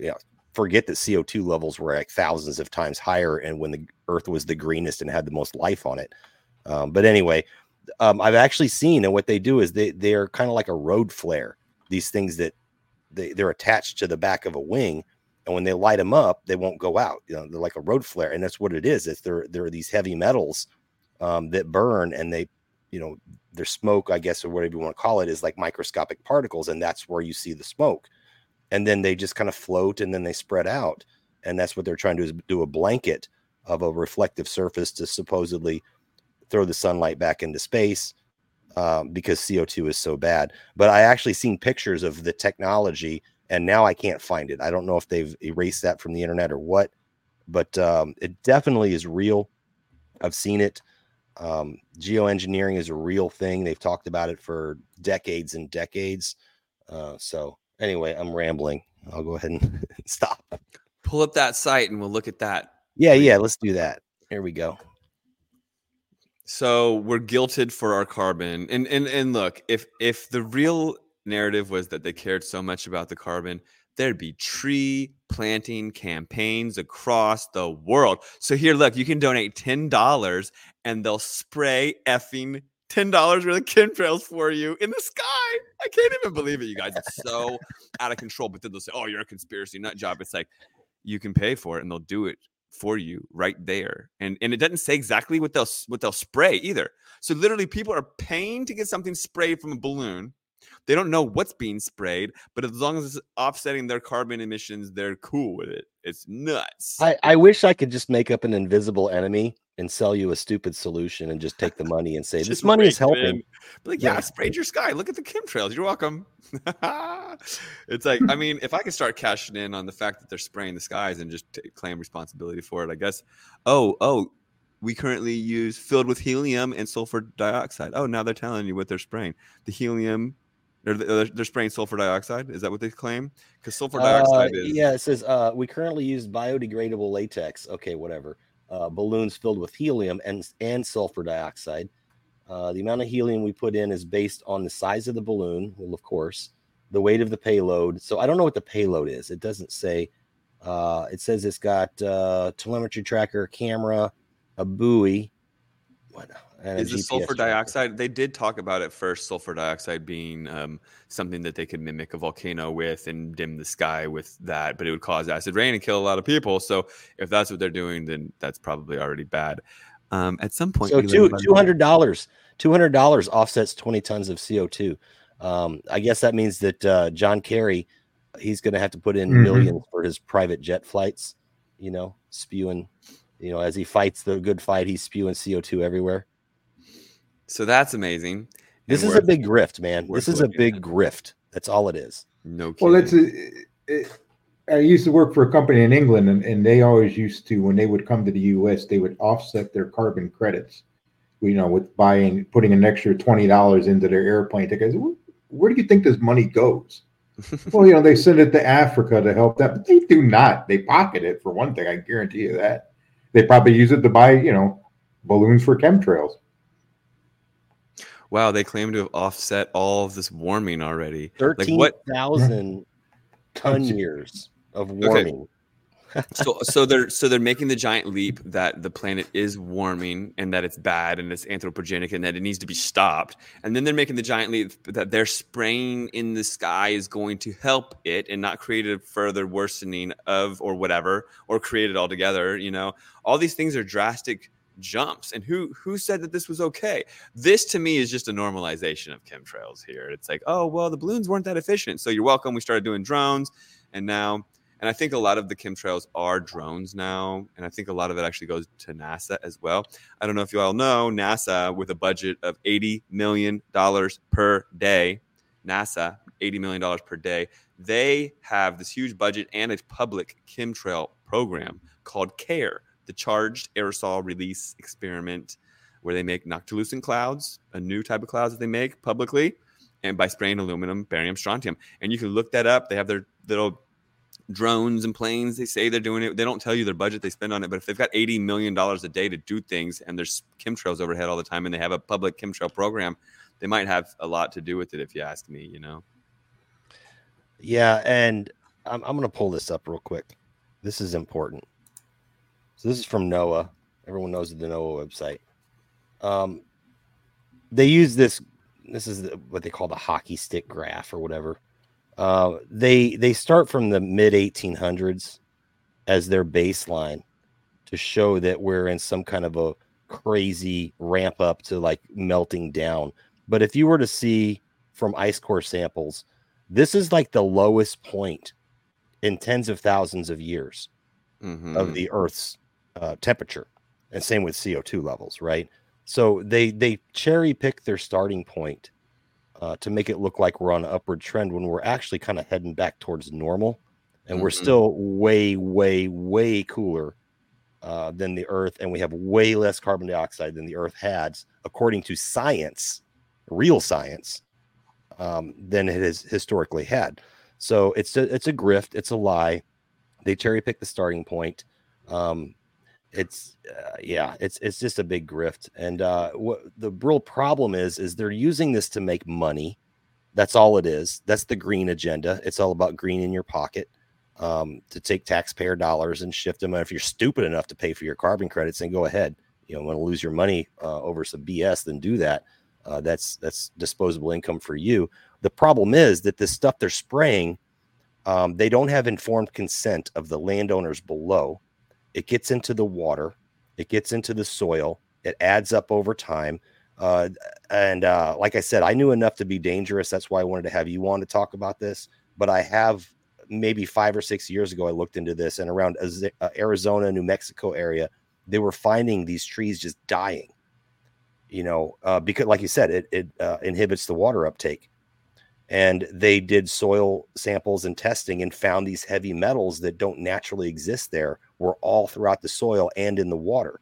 forget that C O two levels were like thousands of times higher, and when the Earth was the greenest and had the most life on it. Um, but anyway, um, I've actually seen, and what they do is they they're kind of like a road flare. These things that they they're attached to the back of a wing, and when they light them up, they won't go out. You know, they're like a road flare, and that's what it is. It's there there are these heavy metals um, that burn, and they, you know, their smoke, I guess, or whatever you want to call it, is like microscopic particles, and that's where you see the smoke. And then they just kind of float, and then they spread out, and that's what they're trying to do, is do a blanket of a reflective surface to supposedly throw the sunlight back into space, um, because C O two is so bad. But I actually seen pictures of the technology, and now I can't find it. I don't know if they've erased that from the internet or what, but um, it definitely is real. I've seen it. Um, geoengineering is a real thing. They've talked about it for decades and decades. Uh, so anyway, I'm rambling. I'll go ahead and stop. Pull up that site and we'll look at that. Yeah, yeah, let's do that. Here we go. So we're guilted for our carbon. And and and look, if if the real narrative was that they cared so much about the carbon, there'd be tree planting campaigns across the world. So here, look, you can donate ten dollars and they'll spray effing ten dollars worth of chemtrails for you in the sky. I can't even believe it, you guys. It's so out of control. But then they'll say, oh, you're a conspiracy nut job. It's like, you can pay for it and they'll do it for you right there. And and it doesn't say exactly what they'll what they'll spray either. So literally people are paying to get something sprayed from a balloon. They don't know what's being sprayed, but as long as it's offsetting their carbon emissions, they're cool with it. It's nuts. I, I wish I could just make up an invisible enemy and sell you a stupid solution and just take the money and say, this money is helping. Like, yeah, I sprayed your sky. Look at the chemtrails. You're welcome. It's like, I mean, if I could start cashing in on the fact that they're spraying the skies and just t- claim responsibility for it, I guess. Oh, oh, we currently use filled with helium and sulfur dioxide. Oh, now they're telling you what they're spraying. The helium, they're, they're spraying sulfur dioxide. Is that what they claim? Because sulfur dioxide uh, is. Yeah, it says uh, we currently use biodegradable latex. Okay, whatever. Uh, balloons filled with helium and, and sulfur dioxide. Uh, the amount of helium we put in is based on the size of the balloon, well, of course, the weight of the payload. So I don't know what the payload is. It doesn't say. Uh, it says it's got uh, telemetry tracker, camera, a buoy. What? And is a the G P S sulfur tracker. dioxide? They did talk about it first. Sulfur dioxide being um, something that they could mimic a volcano with and dim the sky with that, but it would cause acid rain and kill a lot of people. So if that's what they're doing, then that's probably already bad. Um, at some point, so two two hundred dollars, two hundred dollars offsets twenty tons of C O two. Um, I guess that means that uh, John Kerry, he's going to have to put in mm-hmm. millions for his private jet flights. You know, spewing, you know, as he fights the good fight, he's spewing C O two everywhere. So that's amazing. This is a big grift, man. This is a big grift. That's all it is. No kidding. Well, it's a, it, I used to work for a company in England, and, and they always used to, when they would come to the U S, they would offset their carbon credits, you know, with buying, putting an extra twenty dollars into their airplane tickets. Where, where do you think this money goes? Well, you know, they send it to Africa to help that, but they do not. They pocket it, for one thing. I guarantee you that. They probably use it to buy, you know, balloons for chemtrails. Wow, they claim to have offset all of this warming already. thirteen thousand like ton years of warming. Okay. so so they're so they're making the giant leap that the planet is warming and that it's bad and it's anthropogenic and that it needs to be stopped. And then they're making the giant leap that their spraying in the sky is going to help it and not create a further worsening of or whatever, or create it altogether. You know, all these things are drastic jumps. And who who said that this was okay? This to me is just a normalization of chemtrails here. It's like, oh, well, the balloons weren't that efficient, so you're welcome. We started doing drones, and now, and I think a lot of the chemtrails are drones now, and I think a lot of it actually goes to NASA as well. I don't know if you all know, NASA, with a budget of eighty million dollars per day, NASA, eighty million dollars per day, they have this huge budget and a public chemtrail program called CARE, the Charged Aerosol Release Experiment, where they make noctilucent clouds, a new type of clouds that they make publicly, and by spraying aluminum, barium, strontium. And you can look that up. They have their little drones and planes. They say they're doing it. They don't tell you their budget they spend on it, but if they've got eighty million dollars a day to do things and there's chemtrails overhead all the time and they have a public chemtrail program, they might have a lot to do with it, if you ask me, you know? Yeah, and I'm, I'm going to pull this up real quick. This is important. So this is from NOAA. Everyone knows the NOAA website. Um, they use this. This is the, what they call the hockey stick graph or whatever. Uh, they they start from the mid eighteen hundreds as their baseline to show that we're in some kind of a crazy ramp up to like melting down. But if you were to see from ice core samples, this is like the lowest point in tens of thousands of years mm-hmm. of the Earth's uh, temperature, and same with C O two levels, right? So they they cherry pick their starting point uh, to make it look like we're on an upward trend when we're actually kind of heading back towards normal, and mm-hmm. we're still way, way, way cooler uh, than the Earth, and we have way less carbon dioxide than the Earth has, according to science, real science, um, than it has historically had. So it's a, it's a grift, it's a lie. They cherry pick the starting point. Um, it's uh, yeah, it's it's just a big grift. And uh, what the real problem is is they're using this to make money. That's all it is. That's the green agenda. It's all about green in your pocket, um, to take taxpayer dollars and shift them. And if you're stupid enough to pay for your carbon credits, then go ahead. You know, want to lose your money uh, over some B S, then do that. Uh, that's that's disposable income for you. The problem is that this stuff they're spraying, um, they don't have informed consent of the landowners below. It gets into the water, it gets into the soil, it adds up over time. Uh, and uh, like I said, I knew enough to be dangerous. That's why I wanted to have you on to talk about this. But I have maybe five or six years ago, I looked into this, and around uh, Arizona, New Mexico area, they were finding these trees just dying, you know, uh, because like you said, it, it uh, inhibits the water uptake. And they did soil samples and testing and found these heavy metals that don't naturally exist there were all throughout the soil and in the water.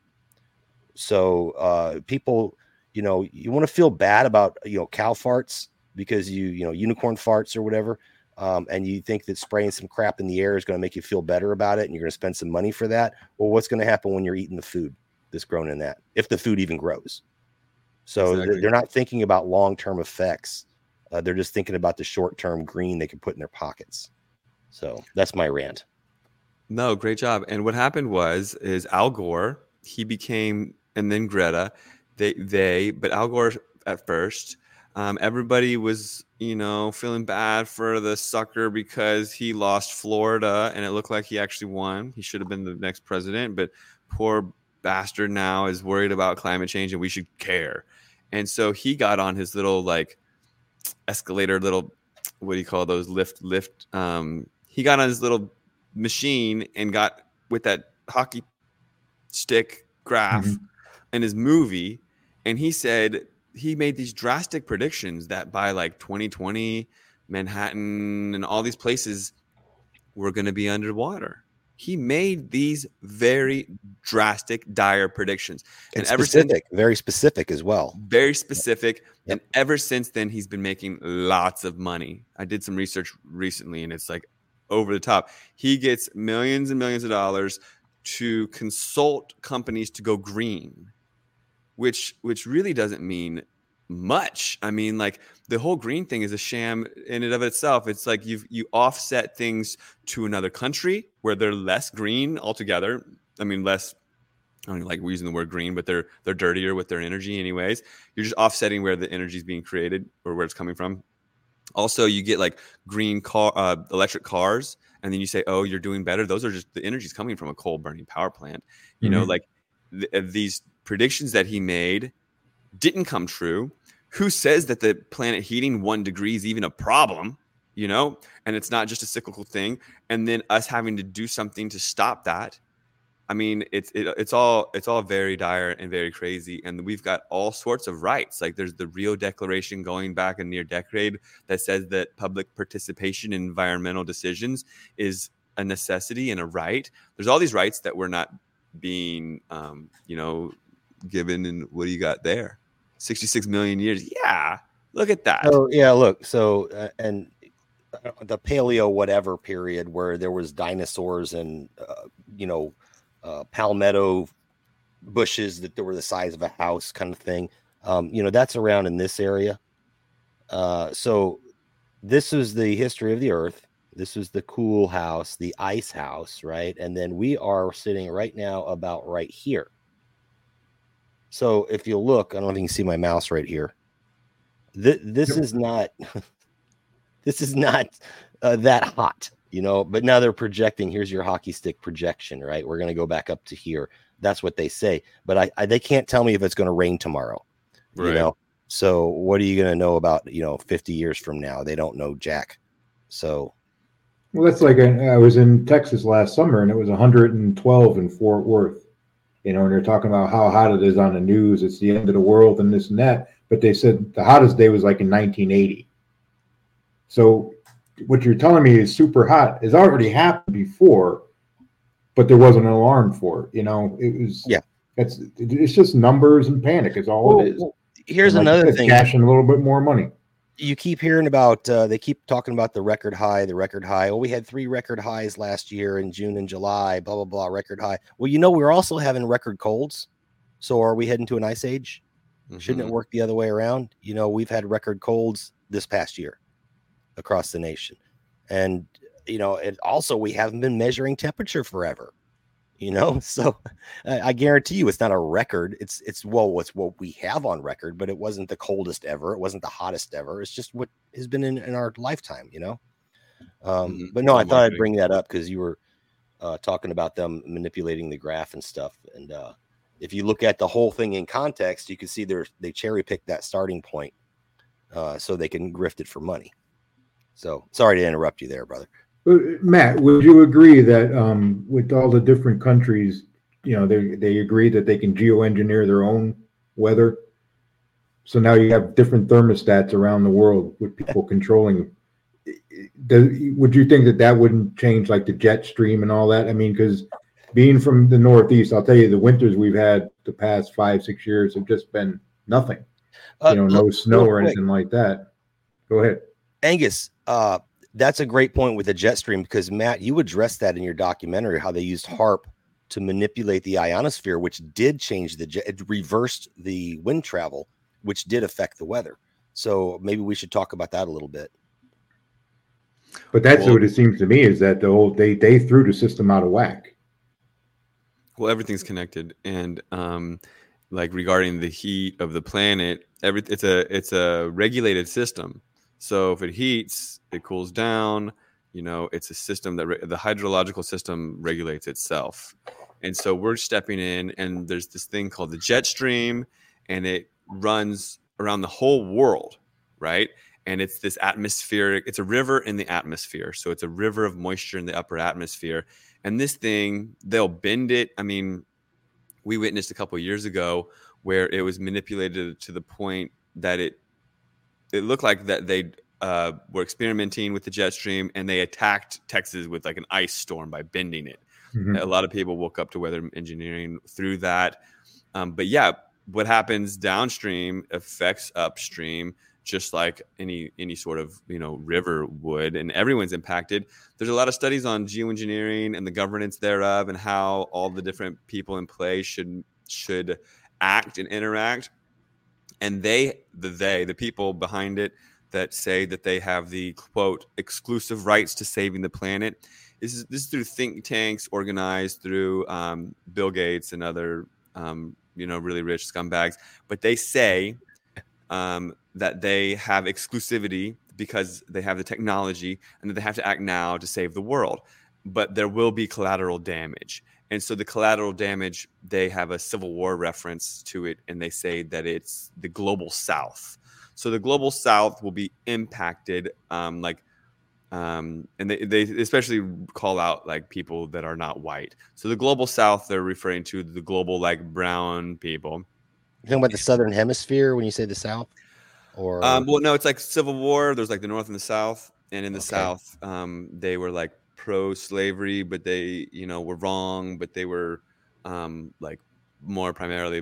So uh, people, you know, you want to feel bad about, you know, cow farts because you, you know, unicorn farts or whatever. Um, and you think that spraying some crap in the air is going to make you feel better about it, and you're going to spend some money for that. Well, what's going to happen when you're eating the food that's grown in that, if the food even grows? So exactly. They're not thinking about long-term effects. Uh, they're just thinking about the short-term green they can put in their pockets. So that's my rant. No, great job. And what happened was, is Al Gore, he became, and then Greta, they, they, but Al Gore at first, um, everybody was, you know, feeling bad for the sucker because he lost Florida and it looked like he actually won. He should have been the next president, but poor bastard now is worried about climate change and we should care. And so he got on his little, like, escalator, little, what do you call those, lift lift um he got on his little machine and got with that hockey stick graph mm-hmm. in his movie, and he said he made these drastic predictions that by like twenty twenty Manhattan and all these places were going to be underwater. He made these very drastic, dire predictions. And, and ever specific, since, very specific as well. Very specific. Yep. And ever since then, he's been making lots of money. I did some research recently, and it's like over the top. He gets millions and millions of dollars to consult companies to go green, which which really doesn't mean much. I mean, like, the whole green thing is a sham in and of itself. It's like you you offset things to another country where they're less green altogether. I mean, less, I don't like we're using the word green, but they're they're dirtier with their energy anyways. You're just offsetting where the energy is being created or where it's coming from. Also, you get like green car, uh, electric cars, and then you say, oh, you're doing better. Those are just the energy's coming from a coal burning power plant. You mm-hmm. know, like th- these predictions that he made didn't come true. Who says that the planet heating one degree is even a problem, you know, and it's not just a cyclical thing? And then us having to do something to stop that. I mean, it's it, it's all it's all very dire and very crazy. And we've got all sorts of rights. Like there's the Rio Declaration going back a near decade that says that public participation in environmental decisions is a necessity and a right. There's all these rights that we're not being, um, you know, given. And what do you got there? sixty-six million years. Yeah. Look at that. Oh, yeah. Look. So, uh, and uh, the paleo whatever period where there was dinosaurs and, uh, you know, uh, palmetto bushes that were the size of a house kind of thing. Um, you know, that's around in this area. Uh, so this is the history of the earth. This was the cool house, the ice house, right? And then we are sitting right now about right here. So if you look, I don't know if you can see my mouse right here. Th- this Yep. is not, this is not uh, that hot, you know, but now they're projecting. Here's your hockey stick projection, right? We're going to go back up to here. That's what they say. But I, I they can't tell me if it's going to rain tomorrow, Right. you know? So what are you going to know about, you know, fifty years from now? They don't know jack. So Well, that's like I I was in Texas last summer, and it was one hundred twelve in Fort Worth. You know, and they're talking about how hot it is on the news. It's the end of the world and this and that. But they said the hottest day was like in nineteen eighty. So what you're telling me is super hot. It's already happened before, but there wasn't an alarm for it. You know, it was Yeah. That's it's just numbers and panic. Is all well, it is. well, here's And like you another said, thing. cashing a little bit more money. You keep hearing about, uh, they keep talking about the record high, the record high. Oh, we had three record highs last year in June and July, blah, blah, blah, record high. Well, you know, we're also having record colds. So are we heading to an ice age? Shouldn't Mhm. it work the other way around? You know, we've had record colds this past year across the nation. And, you know, it also, we haven't been measuring temperature forever, you know? So I, I guarantee you it's not a record. It's, it's, well, it's what we have on record, but it wasn't the coldest ever. It wasn't the hottest ever. It's just what has been in, in our lifetime, you know? Um, Mhm. But no, I All thought I'd marketing. bring that up because you were uh, talking about them manipulating the graph and stuff. And uh, if you look at the whole thing in context, you can see they're, they cherry picked that starting point uh, so they can grift it for money. So sorry to interrupt you there, brother. Uh, Matt, would you agree that um, with all the different countries, you know, they they agree that they can geoengineer their own weather? So now you have different thermostats around the world with people controlling. Does, would you think that that wouldn't change like the jet stream and all that? I mean, because being from the Northeast, I'll tell you, the winters we've had the past five, six years have just been nothing. Uh, You know, no look, snow real or quick, anything like that. Go ahead. Angus, uh, that's a great point with the jet stream because Matt, you addressed that in your documentary, how they used HAARP to manipulate the ionosphere, which did change the jet, it reversed the wind travel, which did affect the weather. So maybe we should talk about that a little bit. But that's Well- what it seems to me is that the whole they they threw the system out of whack. Well, everything's connected, and um, like regarding the heat of the planet, every it's a it's a regulated system. So if it heats, it cools down. You know, it's a system that re- the hydrological system regulates itself, and so we're stepping in, and there's this thing called the jet stream, and it runs around the whole world, right? And it's this atmospheric. It's a river in the atmosphere, so it's a river of moisture in the upper atmosphere. And this thing, they'll bend it. I mean, we witnessed a couple of years ago where it was manipulated to the point that it it looked like that they uh, were experimenting with the jet stream, and they attacked Texas with like an ice storm by bending it. Mhm. A lot of people woke up to weather engineering through that. Um, but yeah, what happens downstream affects upstream, just like any any sort of you know river would, and everyone's impacted. There's a lot of studies on geoengineering and the governance thereof, and how all the different people in play should should act and interact. And they, the they, the people behind it that say that they have the quote exclusive rights to saving the planet. This is this is through think tanks organized through um, Bill Gates and other um, you know really rich scumbags. But they say um, that they have exclusivity because they have the technology and that they have to act now to save the world. But there will be collateral damage. And so the collateral damage, they have a Civil War reference to it, and they say that it's the global South. So the global South will be impacted, um, like, um, and they, they especially call out like people that are not white. So the global South, they're referring to the global like brown people. You're talking about the Southern Hemisphere when you say the South? Or Um, well, no, it's like Civil War. There's like the North and the South, and in the Okay. South, um, they were like pro-slavery, but they, you know, were wrong. But they were um, like more primarily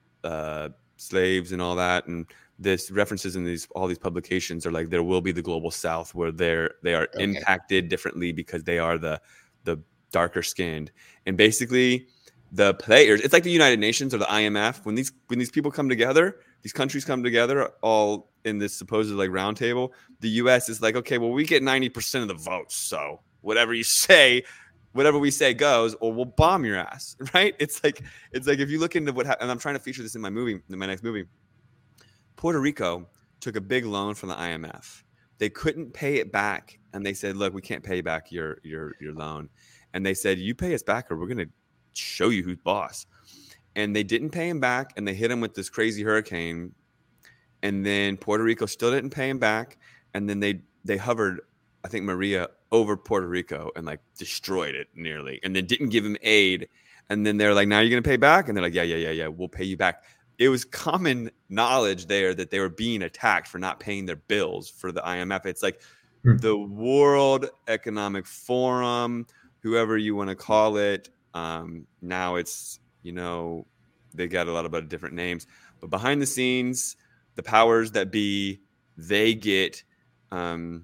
uh, slaves and all that. And this references in these all these publications are like there will be the global South where they're they are Okay. impacted differently because they are the the darker skinned. And basically, the players, it's like the United Nations or the I M F. When these when these people come together, these countries come together all in this supposed like round table, the U S is like, okay, well, we get ninety percent of the votes. So whatever you say, whatever we say goes, or we'll bomb your ass, right? It's like, it's like if you look into what happened, and I'm trying to feature this in my movie, in my next movie, Puerto Rico took a big loan from the I M F. They couldn't pay it back. And they said, look, we can't pay back your, your, your loan. And they said, you pay us back or we're going to show you who's boss. And they didn't pay him back. And they hit him with this crazy hurricane. And then Puerto Rico still didn't pay him back. And then they, they hovered, I think, Maria over Puerto Rico and like destroyed it nearly. And then didn't give him aid. And then they're like, now you're going to pay back? And they're like, yeah, yeah, yeah, yeah, we'll pay you back. It was common knowledge there that they were being attacked for not paying their bills for the I M F. It's like hmm. the World Economic Forum, whoever you want to call it. Um, now it's, you know, they got a lot of different names. But behind the scenes, the powers that be, they get um,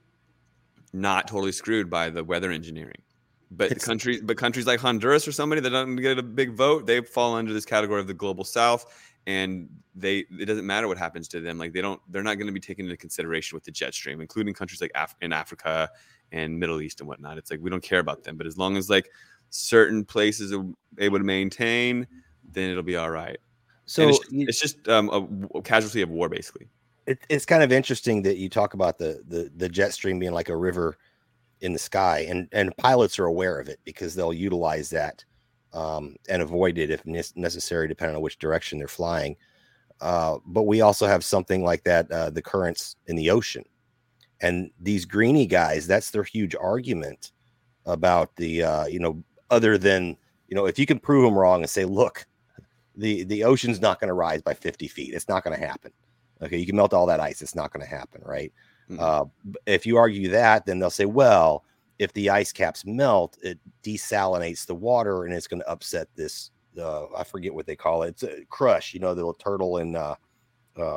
not totally screwed by the weather engineering. But it's, countries, but countries like Honduras or somebody that doesn't get a big vote, they fall under this category of the global South, and they it doesn't matter what happens to them. Like they don't, they're not going to be taken into consideration with the jet stream, including countries like Af- in Africa and Middle East and whatnot. It's like we don't care about them, but as long as like certain places are able to maintain, then it'll be all right. So it's just, it's just um, a, a casualty of war, basically. It, it's kind of interesting that you talk about the the the jet stream being like a river in the sky, and and pilots are aware of it because they'll utilize that um, and avoid it if necessary, depending on which direction they're flying. Uh, but we also have something like that, uh, the currents in the ocean, and these greenie guys, that's their huge argument about the, uh, you know, other than, you know, if you can prove them wrong and say, look, the, the ocean's not going to rise by fifty feet. It's not going to happen. Okay. You can melt all that ice. It's not going to happen. Right. Mm-hmm. Uh, if you argue that, then they'll say, well, if the ice caps melt, it desalinates the water and it's going to upset this. Uh, I forget what they call it. It's a crush, you know, the little turtle in, uh, uh,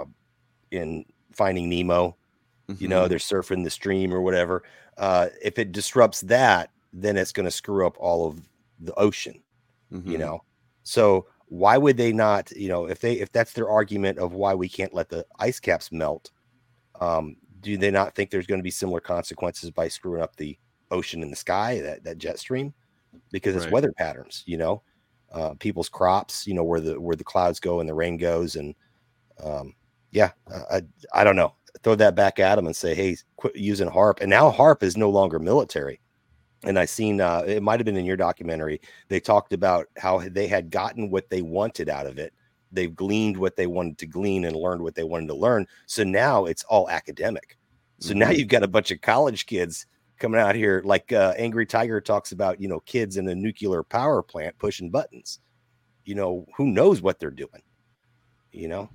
in Finding Nemo, mm-hmm. you know, they're surfing the stream or whatever. Uh, if it disrupts that, then it's going to screw up all of the ocean, mm-hmm. you know? So why would they not, you know, if they, if that's their argument of why we can't let the ice caps melt, um, do they not think there's going to be similar consequences by screwing up the ocean in the sky, that, that jet stream? Because it's right. weather patterns, you know, uh, people's crops, you know, where the, where the clouds go and the rain goes. And um, yeah, I, I don't know, throw that back at them and say, hey, quit using HAARP. And now HAARP is no longer military. And I seen, uh, it might've been in your documentary. They talked about how they had gotten what they wanted out of it. They've gleaned what they wanted to glean and learned what they wanted to learn. So now it's all academic. So mm-hmm. now you've got a bunch of college kids coming out here, like uh, Angry Tiger talks about, you know, kids in a nuclear power plant pushing buttons. You know, who knows what they're doing, you know?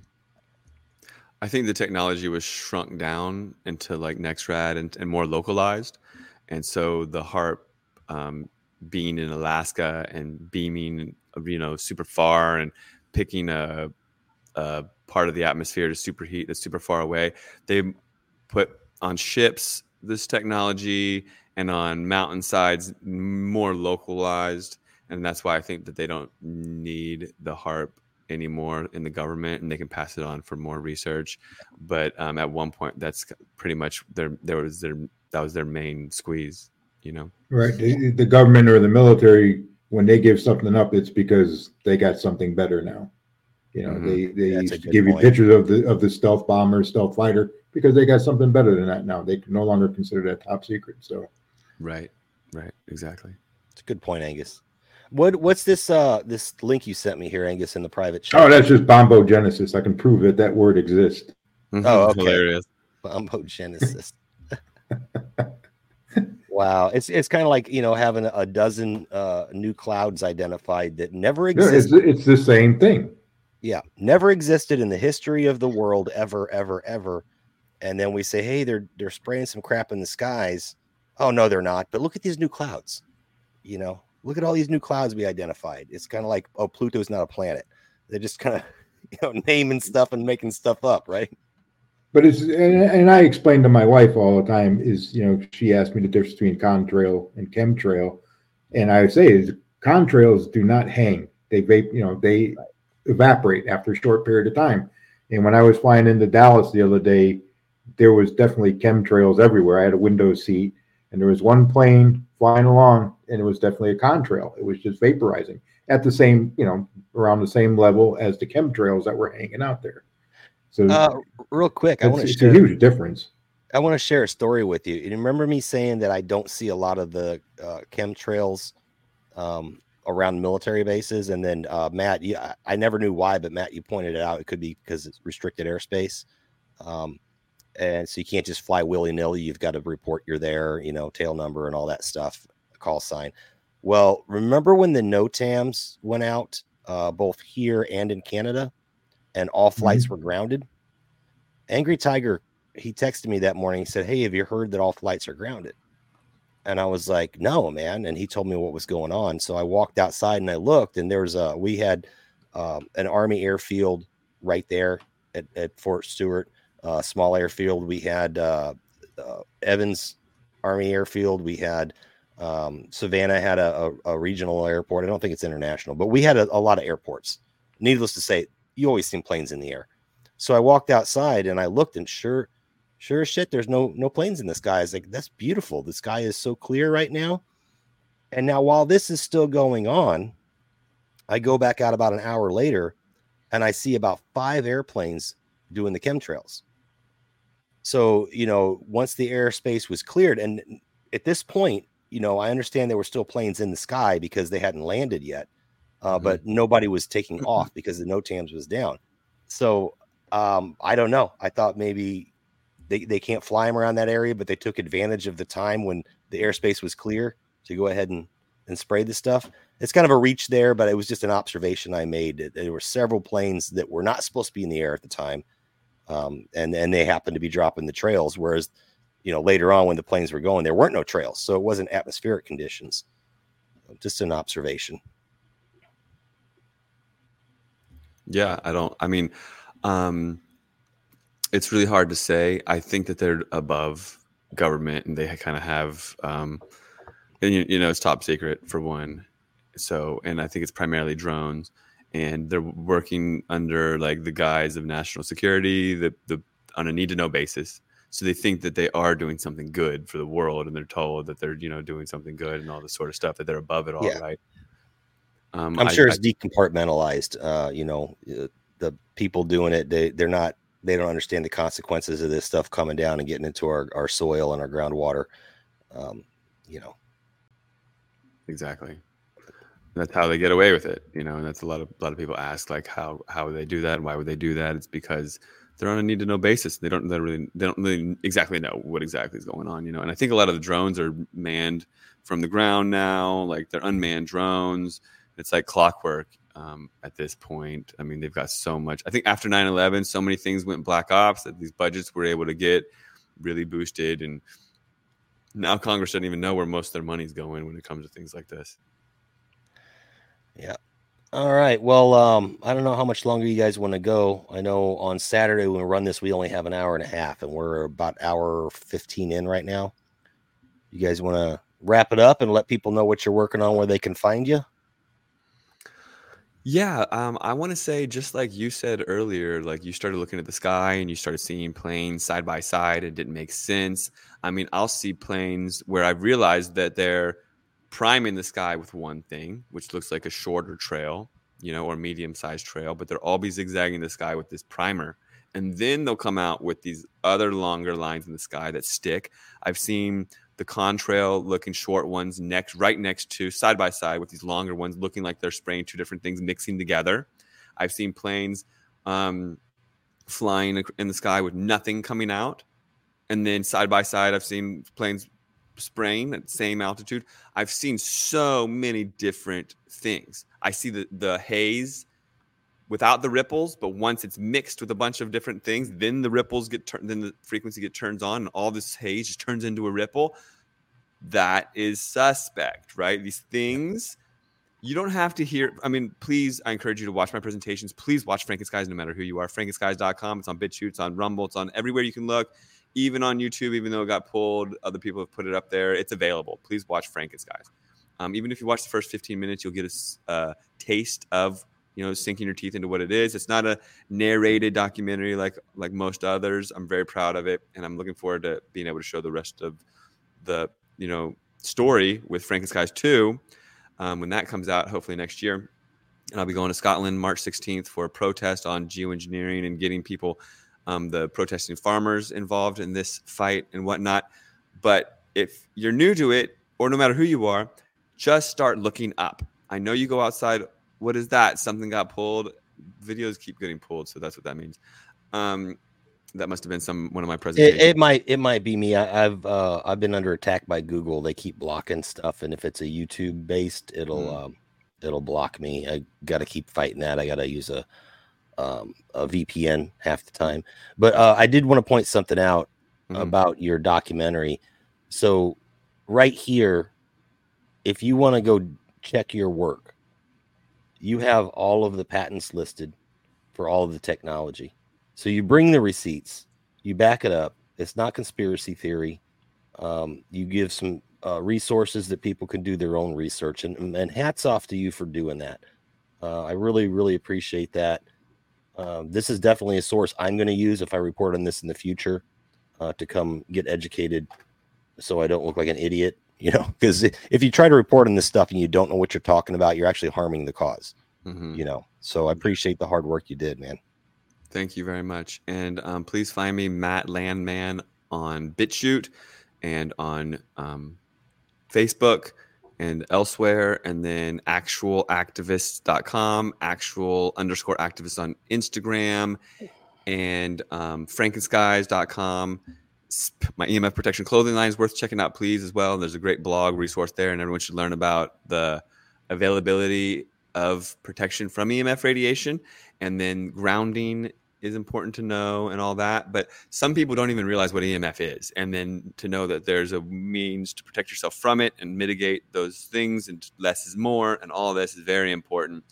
I think the technology was shrunk down into like NextRad and, and more localized. And so the HAARP um, being in Alaska and beaming, you know, super far and picking a, a part of the atmosphere to superheat that's super far away. They put on ships this technology and on mountainsides more localized. And that's why I think that they don't need the HAARP anymore in the government, and they can pass it on for more research. But um, at one point, that's pretty much their, there was their, that was their main squeeze, you know? Right. The, the government or the military, when they give something up, it's because they got something better now. You know, mm-hmm. they, they That's used to give point. you pictures of the of the stealth bomber, stealth fighter, because they got something better than that now. They can no longer consider that top secret. So, right, right, exactly. It's a good point, Angus. What what's this uh this link you sent me here, Angus, in the private chat? Oh, that's just bombogenesis. I can prove that that word exists. Mm-hmm. Oh, okay. Hilarious. Bombogenesis. Wow, it's it's kind of like, you know, having a dozen uh, new clouds identified that never existed. It's, it's the same thing. Yeah, never existed in the history of the world ever, ever, ever. And then we say, hey, they're they're spraying some crap in the skies. Oh no, they're not. But look at these new clouds. You know, look at all these new clouds we identified. It's kind of like, oh, Pluto's not a planet. They're just kind of, you know, naming stuff and making stuff up, right? But it's, and, and I explain to my wife all the time is, you know, she asked me the difference between contrail and chemtrail. And I say is contrails do not hang. They vape, you know, they evaporate after a short period of time. And when I was flying into Dallas the other day, there was definitely chemtrails everywhere. I had a window seat, and there was one plane flying along, and it was definitely a contrail. It was just vaporizing at the same, you know, around the same level as the chemtrails that were hanging out there. So, uh, real quick, I want to it's share a huge difference. I want to share a story with you. You remember me saying that I don't see a lot of the uh, chemtrails um, around military bases, and then uh, Matt, you, I, I never knew why, but Matt, you pointed it out. It could be because it's restricted airspace, um, and so you can't just fly willy nilly. You've got to report you're there, you know, tail number and all that stuff, call sign. Well, remember when the NOTAMs went out, uh, both here and in Canada, and all flights mm-hmm. were grounded? Angry Tiger, he texted me that morning. He said, "Hey, have you heard that all flights are grounded?" And I was like, "No, man." And he told me what was going on. So I walked outside and I looked, and there was a, we had um, an Army airfield right there at, at Fort Stewart, uh, small airfield. We had uh, uh, Evans Army Airfield. We had um, Savannah had a, a, a regional airport. I don't think it's international, but we had a, a lot of airports. Needless to say, you always see planes in the air. So I walked outside and I looked, and sure, sure as shit, there's no no planes in the sky. I was like, that's beautiful. The sky is so clear right now. And now, while this is still going on, I go back out about an hour later, and I see about five airplanes doing the chemtrails. So, you know, once the airspace was cleared, and at this point, you know, I understand there were still planes in the sky because they hadn't landed yet, uh, mm-hmm. but nobody was taking off because the NOTAMs was down. So um, I don't know. I thought maybe they, they can't fly them around that area, but they took advantage of the time when the airspace was clear to go ahead and, and spray the stuff. It's kind of a reach there, but it was just an observation I made. There were several planes that were not supposed to be in the air at the time. Um, and, and they happened to be dropping the trails. Whereas, you know, later on when the planes were going, there weren't no trails. So it wasn't atmospheric conditions. Just an observation. Yeah, I don't, I mean, um, it's really hard to say. I think that they're above government, and they kind of have, um, and you, you know, it's top secret for one. So, and I think it's primarily drones, and they're working under like the guise of national security, the, the on a need to know basis. So they think that they are doing something good for the world, and they're told that they're, you know, doing something good and all this sort of stuff, that they're above it all, yeah. right? Um, I'm sure I, it's I, decompartmentalized. Uh, you know, the people doing it, they, they're not, they don't understand the consequences of this stuff coming down and getting into our, our soil and our groundwater. Um, you know. Exactly. That's how they get away with it, you know, and that's a lot of, a lot of people ask, like, how, how would they do that? And why would they do that? It's because they're on a need to know basis. They don't, they really, they don't really exactly know what exactly is going on, you know? And I think a lot of the drones are manned from the ground now, like they're unmanned drones. It's like clockwork um, at this point. I mean, they've got so much. I think after nine eleven, so many things went black ops that these budgets were able to get really boosted. And now Congress doesn't even know where most of their money's going when it comes to things like this. Yeah. All right. Well, um, I don't know how much longer you guys want to go. I know on Saturday when we run this, we only have an hour and a half, and we're about hour fifteen in right now. You guys want to wrap it up and let people know what you're working on, where they can find you? Yeah, um, I want to say, just like you said earlier, like you started looking at the sky and you started seeing planes side by side. It didn't make sense. I mean, I'll see planes where I've realized that they're priming the sky with one thing, which looks like a shorter trail, you know, or medium-sized trail, but they'll all be zigzagging the sky with this primer. And then they'll come out with these other longer lines in the sky that stick. I've seen the contrail looking short ones next, right next to, side by side with these longer ones looking like they're spraying two different things mixing together. I've seen planes um, flying in the sky with nothing coming out. And then side by side, I've seen planes spraying at the same altitude. I've seen so many different things. I see the, the haze without the ripples, but once it's mixed with a bunch of different things, then the ripples get turned, then the frequency get turns on, and all this haze just turns into a ripple. That is suspect, right? These things, you don't have to hear. I mean, please, I encourage you to watch my presentations. Please watch Frankenskies, no matter who you are. Frankenskies dot com. It's on BitChute, it's on Rumble, it's on everywhere you can look, even on YouTube, even though it got pulled. Other people have put it up there. It's available. Please watch Frankenskies. Um, even if you watch the first fifteen minutes, you'll get a uh, taste of, you know, sinking your teeth into what it is. It's not a narrated documentary like like most others. I'm very proud of it, and I'm looking forward to being able to show the rest of the, you know, story with Frankenskies two um, when that comes out, hopefully next year. And I'll be going to Scotland March sixteenth for a protest on geoengineering and getting people, um, the protesting farmers, involved in this fight and whatnot. But if you're new to it, or no matter who you are, just start looking up. I know you go outside. What is that? Something got pulled. Videos keep getting pulled, so that's what that means. Um, that must have been some one of my presentations. It, it might it might be me. I, I've uh, I've been under attack by Google. They keep blocking stuff, and if it's a YouTube based, it'll mm. um, it'll block me. I got to keep fighting that. I got to use a um, a V P N half the time. But uh, I did want to point something out mm-hmm. about your documentary. So right here, if you want to go check your work, you have all of the patents listed for all of the technology. So you bring the receipts, you back it up. It's not conspiracy theory. Um, you give some uh, resources that people can do their own research, and, and hats off to you for doing that. Uh, I really, really appreciate that. Um, this is definitely a source I'm going to use if I report on this in the future uh, to come get educated so I don't look like an idiot, you know, because if you try to report on this stuff and you don't know what you're talking about, you're actually harming the cause, mm-hmm. you know. So I appreciate the hard work you did, man. Thank you very much. And um, please find me, Matt Landman, on BitChute and on um, Facebook and elsewhere. And then actual activists dot com, actual underscore activists on Instagram, and um, frankenskies dot com. My E M F protection clothing line is worth checking out, please, as well. There's a great blog resource there, and everyone should learn about the availability of protection from E M F radiation. And then grounding is important to know and all that. But some people don't even realize what E M F is. And then to know that there's a means to protect yourself from it and mitigate those things, and less is more, and all this is very important.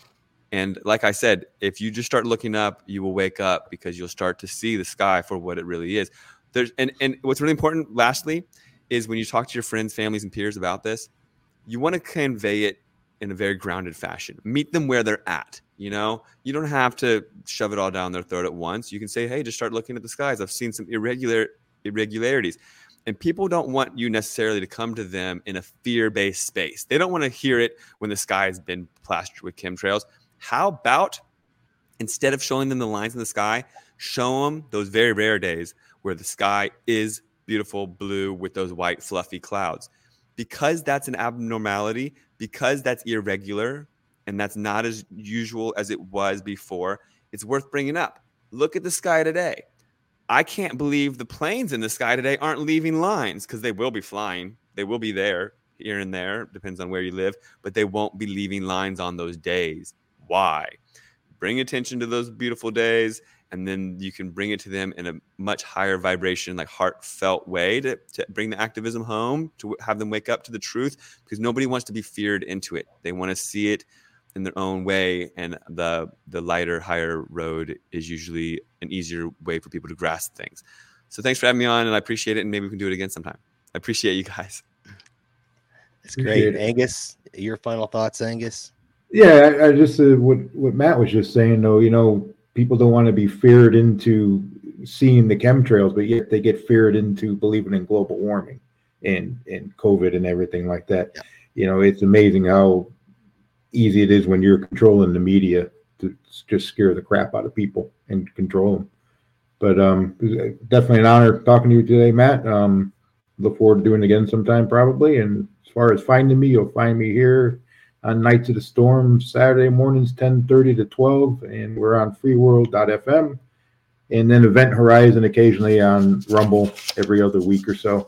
And like I said, if you just start looking up, you will wake up, because you'll start to see the sky for what it really is. There's and, and what's really important, lastly, is when you talk to your friends, families, and peers about this, you want to convey it in a very grounded fashion. Meet them where they're at. You know, you don't have to shove it all down their throat at once. You can say, hey, just start looking at the skies. I've seen some irregular irregularities. And people don't want you necessarily to come to them in a fear-based space. They don't want to hear it when the sky has been plastered with chemtrails. How about, instead of showing them the lines in the sky, show them those very rare days where the sky is beautiful blue with those white fluffy clouds. Because that's an abnormality, because that's irregular, and that's not as usual as it was before, it's worth bringing up. Look at the sky today. I can't believe the planes in the sky today aren't leaving lines, because they will be flying. They will be there here and there, depends on where you live, but they won't be leaving lines on those days. Why? Bring attention to those beautiful days, and then you can bring it to them in a much higher vibration, like heartfelt way to, to bring the activism home, to have them wake up to the truth, because nobody wants to be feared into it. They want to see it in their own way, and the the lighter, higher road is usually an easier way for people to grasp things. So thanks for having me on, and I appreciate it, and maybe we can do it again sometime. I appreciate you guys. It's great. Angus, your final thoughts, Angus? Yeah, I, I just uh, what what Matt was just saying, though. You know, people don't want to be feared into seeing the chemtrails, but yet they get feared into believing in global warming and and COVID and everything like that. Yeah. You know, it's amazing how easy it is when you're controlling the media to just scare the crap out of people and control them. But um, definitely an honor talking to you today, Matt. Um, look forward to doing it again sometime, probably. And as far as finding me, you'll find me here on Nights of the Storm, Saturday mornings, ten thirty to twelve, and we're on free world dot f m, and then Event Horizon occasionally on Rumble every other week or so.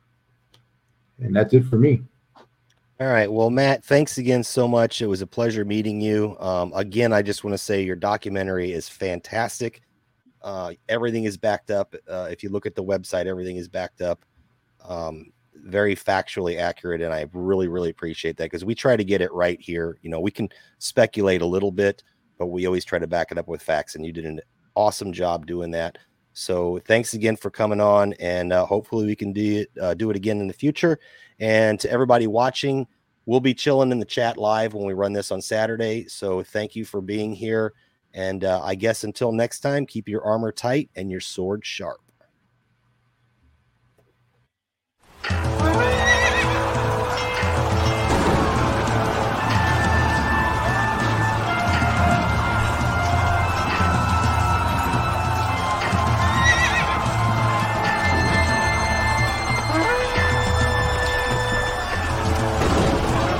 And that's it for me. All right. Well, Matt, thanks again so much. It was a pleasure meeting you. Um, again, I just want to say your documentary is fantastic. Uh, everything is backed up. Uh, if you look at the website, everything is backed up. Um, very factually accurate, and I really, really appreciate that, because we try to get it right here. You know, we can speculate a little bit, but we always try to back it up with facts, and you did an awesome job doing that. So thanks again for coming on, and uh, hopefully we can do it, uh, do it again in the future. And to everybody watching, we'll be chilling in the chat live when we run this on Saturday. So thank you for being here. And uh, I guess until next time, keep your armor tight and your sword sharp.